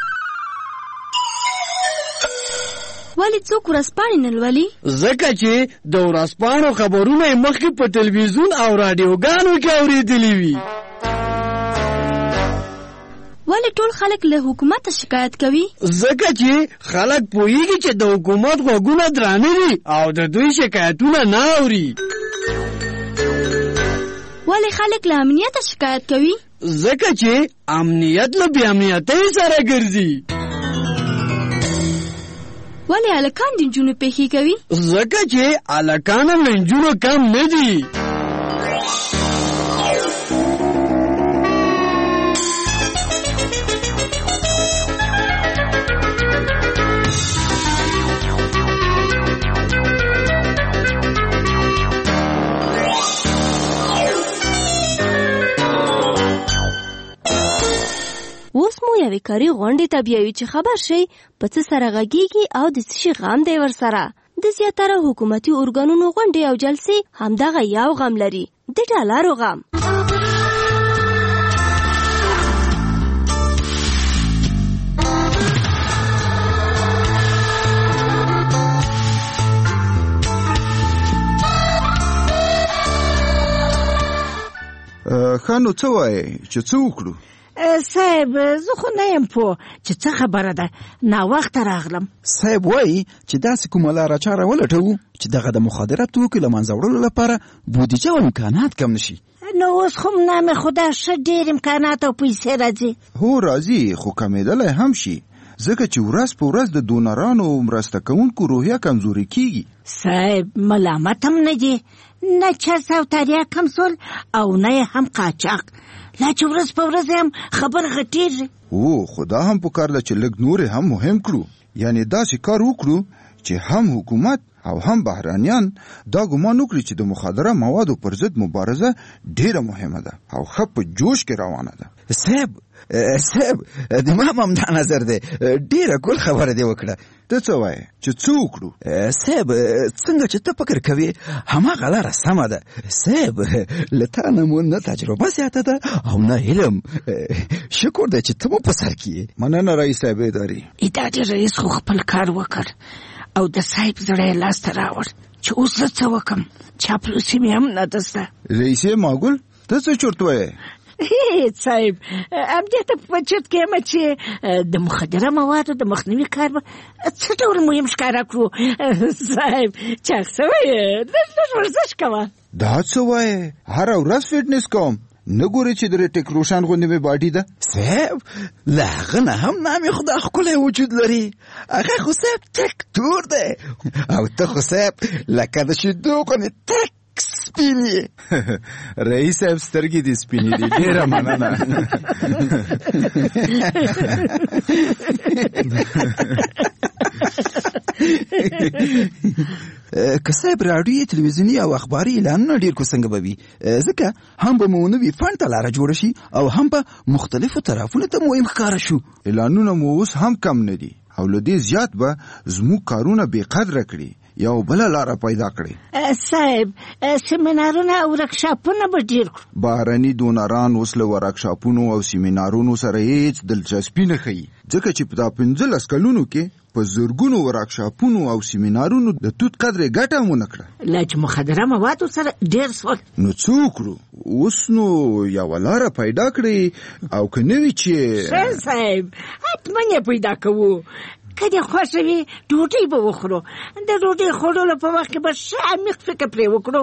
Speaker 17: ولې څوک ورځپاڼې نه لولي؟
Speaker 15: ځکه چې د ورځپاڼو خبرونه یې مخکې په تلویزیون او راډیوګانو کې اورېدلي وي.
Speaker 17: ولې ټول خلک له حکومته شکایت کوي؟
Speaker 15: ځکه چې خلک پوهیږي چې د حکومت غوږونه درانه دي او د دوی شکایتونه نه اوري.
Speaker 17: ولې خلک له امنیته شکایت کوي؟
Speaker 15: ځکه چې امنیت له بې امنیتۍ سره ګرځي.
Speaker 17: ولې هلکان د نجونو پیښې کوي؟
Speaker 15: ځکه چې هلکان هم له نجونو کم نه دي.
Speaker 8: اوس مو یوې کاري غونډې ته بیایو چې خبر شئ په څه سره غږیږي او د څه شي غم دی ورسره. د زیاتره حکومتي ارګانونو غونډې او جلسې همدغه یو غم لري، د ډالرو غم.
Speaker 4: ښه نو څه وایې چې څه وکړو؟
Speaker 19: صاحب زه خو نه یم پوه چې څه خبره ده، ناوخته راغلم.
Speaker 4: صاحب وایي چې داسې کومه لاره چاره ولټوو چې دغه د مخدره توکو له منځه وړلو لپاره بودیجه او امکانات کم نشي.
Speaker 19: نو اوس خو نامې خدا ښه ډېر امکانات او پیسې راځي.
Speaker 4: هو راځي، خو کمېدلی هم شي ځکه چې ورځ په ورځ د دونرانو او مرسته کوونکو روحیه کمزوري کیږي.
Speaker 19: صاحب ملامت هم نه دي، نه چرس او تریاک هم سول او نه هم قاچاق، لا چې ورځ په ورځ هم خبر غټېږي.
Speaker 4: او خدا هم پکار ده چې لږ نور هم مهم کړو، یعنی داسې کار وکړو چې هم حکومت او هم بهرانیان دا ګمان وکړي چې د مخدره موادو پر ضد مبارزه ډیره مهمه ده او ښه په جوش کې روانه ده. صاحب د ما هم دا نظر دی، ډیره ګل خبره دی وکړه. ته څه وایې چې څه وکړو؟ صاحب څنګه چې ته فکر کوې هماغه لاره سمه ده. صاحب له تا نه مو نه تجربه زیاته ده او نه علم. شکر دی چې ته مو په سر کې یې. مننه رئیس صاحب اداري.
Speaker 19: اداري رئیس خو خپل کار وکړ او د صاحب زړه یې لاسته راوړ چې اوس زه څه وکړم، چاپلوسي مې هم نه ده زده.
Speaker 4: رئیسې ماګل ته څه چورت وایې؟
Speaker 19: صاحب همدې ته په چت کې یم چې د مخدره موادو د مخنیوي کار به څه ډول مهم ښکاره کړو. صاحب چاغ سوی لږ ورزش کوه.
Speaker 4: دا څه وایې؟ هره ورځ فټنس کوم، نه ګورې چې د ریټیک روشن غوندې مې باډي ده؟ صاحب له هغه نه هم نامې خدا ښکلی وجود لري، هغه خو صاحب تک تور دی او ته خو صاحب لکه د شیدو غوندې تک سپینې. رئیس صاحب سترګې دې سپینې دي، ډېره مننه. که صاحب راډیو تلویزیوني او اخباري اعلانونه ډېر کو څنګه به وي، ځکه هم به مو نوي فنډ ته لاره جوړه شي او هم به مختلفو طرفونو ته مهم ښکاره شو. اعلانونه مو اوس هم کم نه دي او له دې زیات به زموږ کارونه بې قدره کړي یو بله لاره پیدا کړي.
Speaker 19: صاحب سیمینارونه او ورکشاپونه به ډېر کړو.
Speaker 4: بهرني دونران اوس له ورکشاپونو او سیمینارونو سره هیڅ دلچسپي نه ښیي، ځکه چې په دا 15 کلونو کې په زرګونو ورکشاپونو او سیمینارونو د توت قدرې ګټه هم ونه کړه.
Speaker 19: لا چې مخدره موادو سره ډېر سول.
Speaker 4: نو څه وکړو؟ اوس نو یوه لاره پیدا کړئ او که نه وي چې
Speaker 19: صاحب حتما یې پیدا کوو. که دې خوښه وي ډوډۍ به وخورو، د ډوډۍ خوړلو په وخت کې به ښه عمیق فکر پرې وکړو.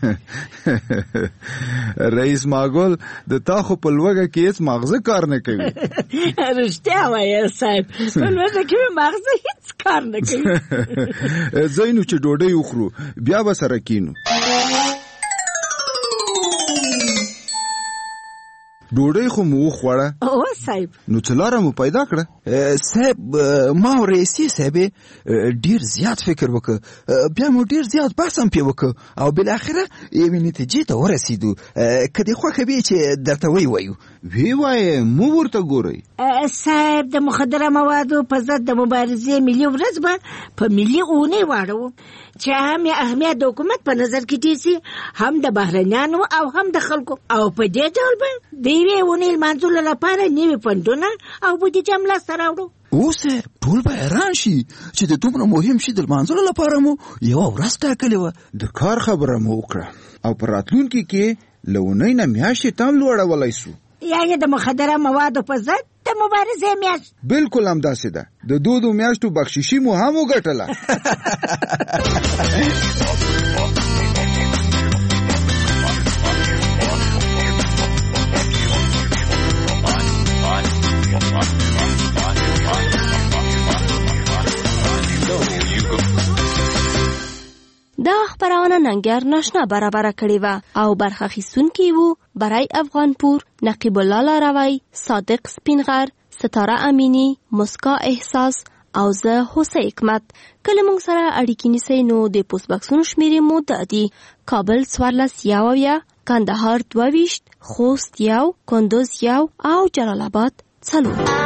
Speaker 4: رئیس ماګل د تا خو په لوږه کې هېڅ ماغزه کار نه کوي.
Speaker 19: رښتیا وایې صاحب، په لوږه کې مې ماغزه هېڅ کار نه کوي.
Speaker 4: ځئ نو چې ډوډۍ وخورو، بیا به سره کینو. ډوډۍ خو مو وخوړه.
Speaker 19: او صاحب
Speaker 4: نو څلاره مو پیدا کړه. صاحب ما او رئیسي صاحب ډیر زیات فکر وکړ، بیا مو ډیر زیات بحث هم پې وکړ او بالاخره یوې نتیجې ته ورسېدو. که دې خوښه وي چې درته وایو. وی وایې مو ورته ګورئ.
Speaker 19: صاحب د مخدره موادو په ضد د مبارزې ملي ورځ به په ملي اونۍ واړو چې هم یې اهمیت د حکومت په نظر کې ډېر هم د بهرنیانو او هم د خلکو، او په دې ډول به د یوې اونۍ لمانځلو لپاره نوي فنډونه او بودیجه هم لاسته راوړو.
Speaker 4: اوس ټول به حیران شي چې د دومره مهم شي د لمانځلو لپاره مو یوه ورځ ټاکلې وه. د کار خبره مو وکړه او په راتلونکي کې له اونۍ نه میاشتې تام لوړولی سو.
Speaker 19: یعنې د مخدره موادو په ضد د مبارزې میاشت.
Speaker 4: بالکل همداسې ده. د دودو میاشتو بخششي مو هم وګټله.
Speaker 8: دا خبرونه ننګر ناشنا برابر کړې و او برخه اخیستونکي وو برای افغانپور، نقیب الله لاروی، صادق سپینغر، ستاره امینی، مسکا احساس او زه حسین حکمت. کله موږ سره اړیکې نیسئ نو د پوسټ باکسونو شمیرې مو دادي: کابل 14 کندهار 22 خوست 1 کندوز 1 او جلال آباد 4.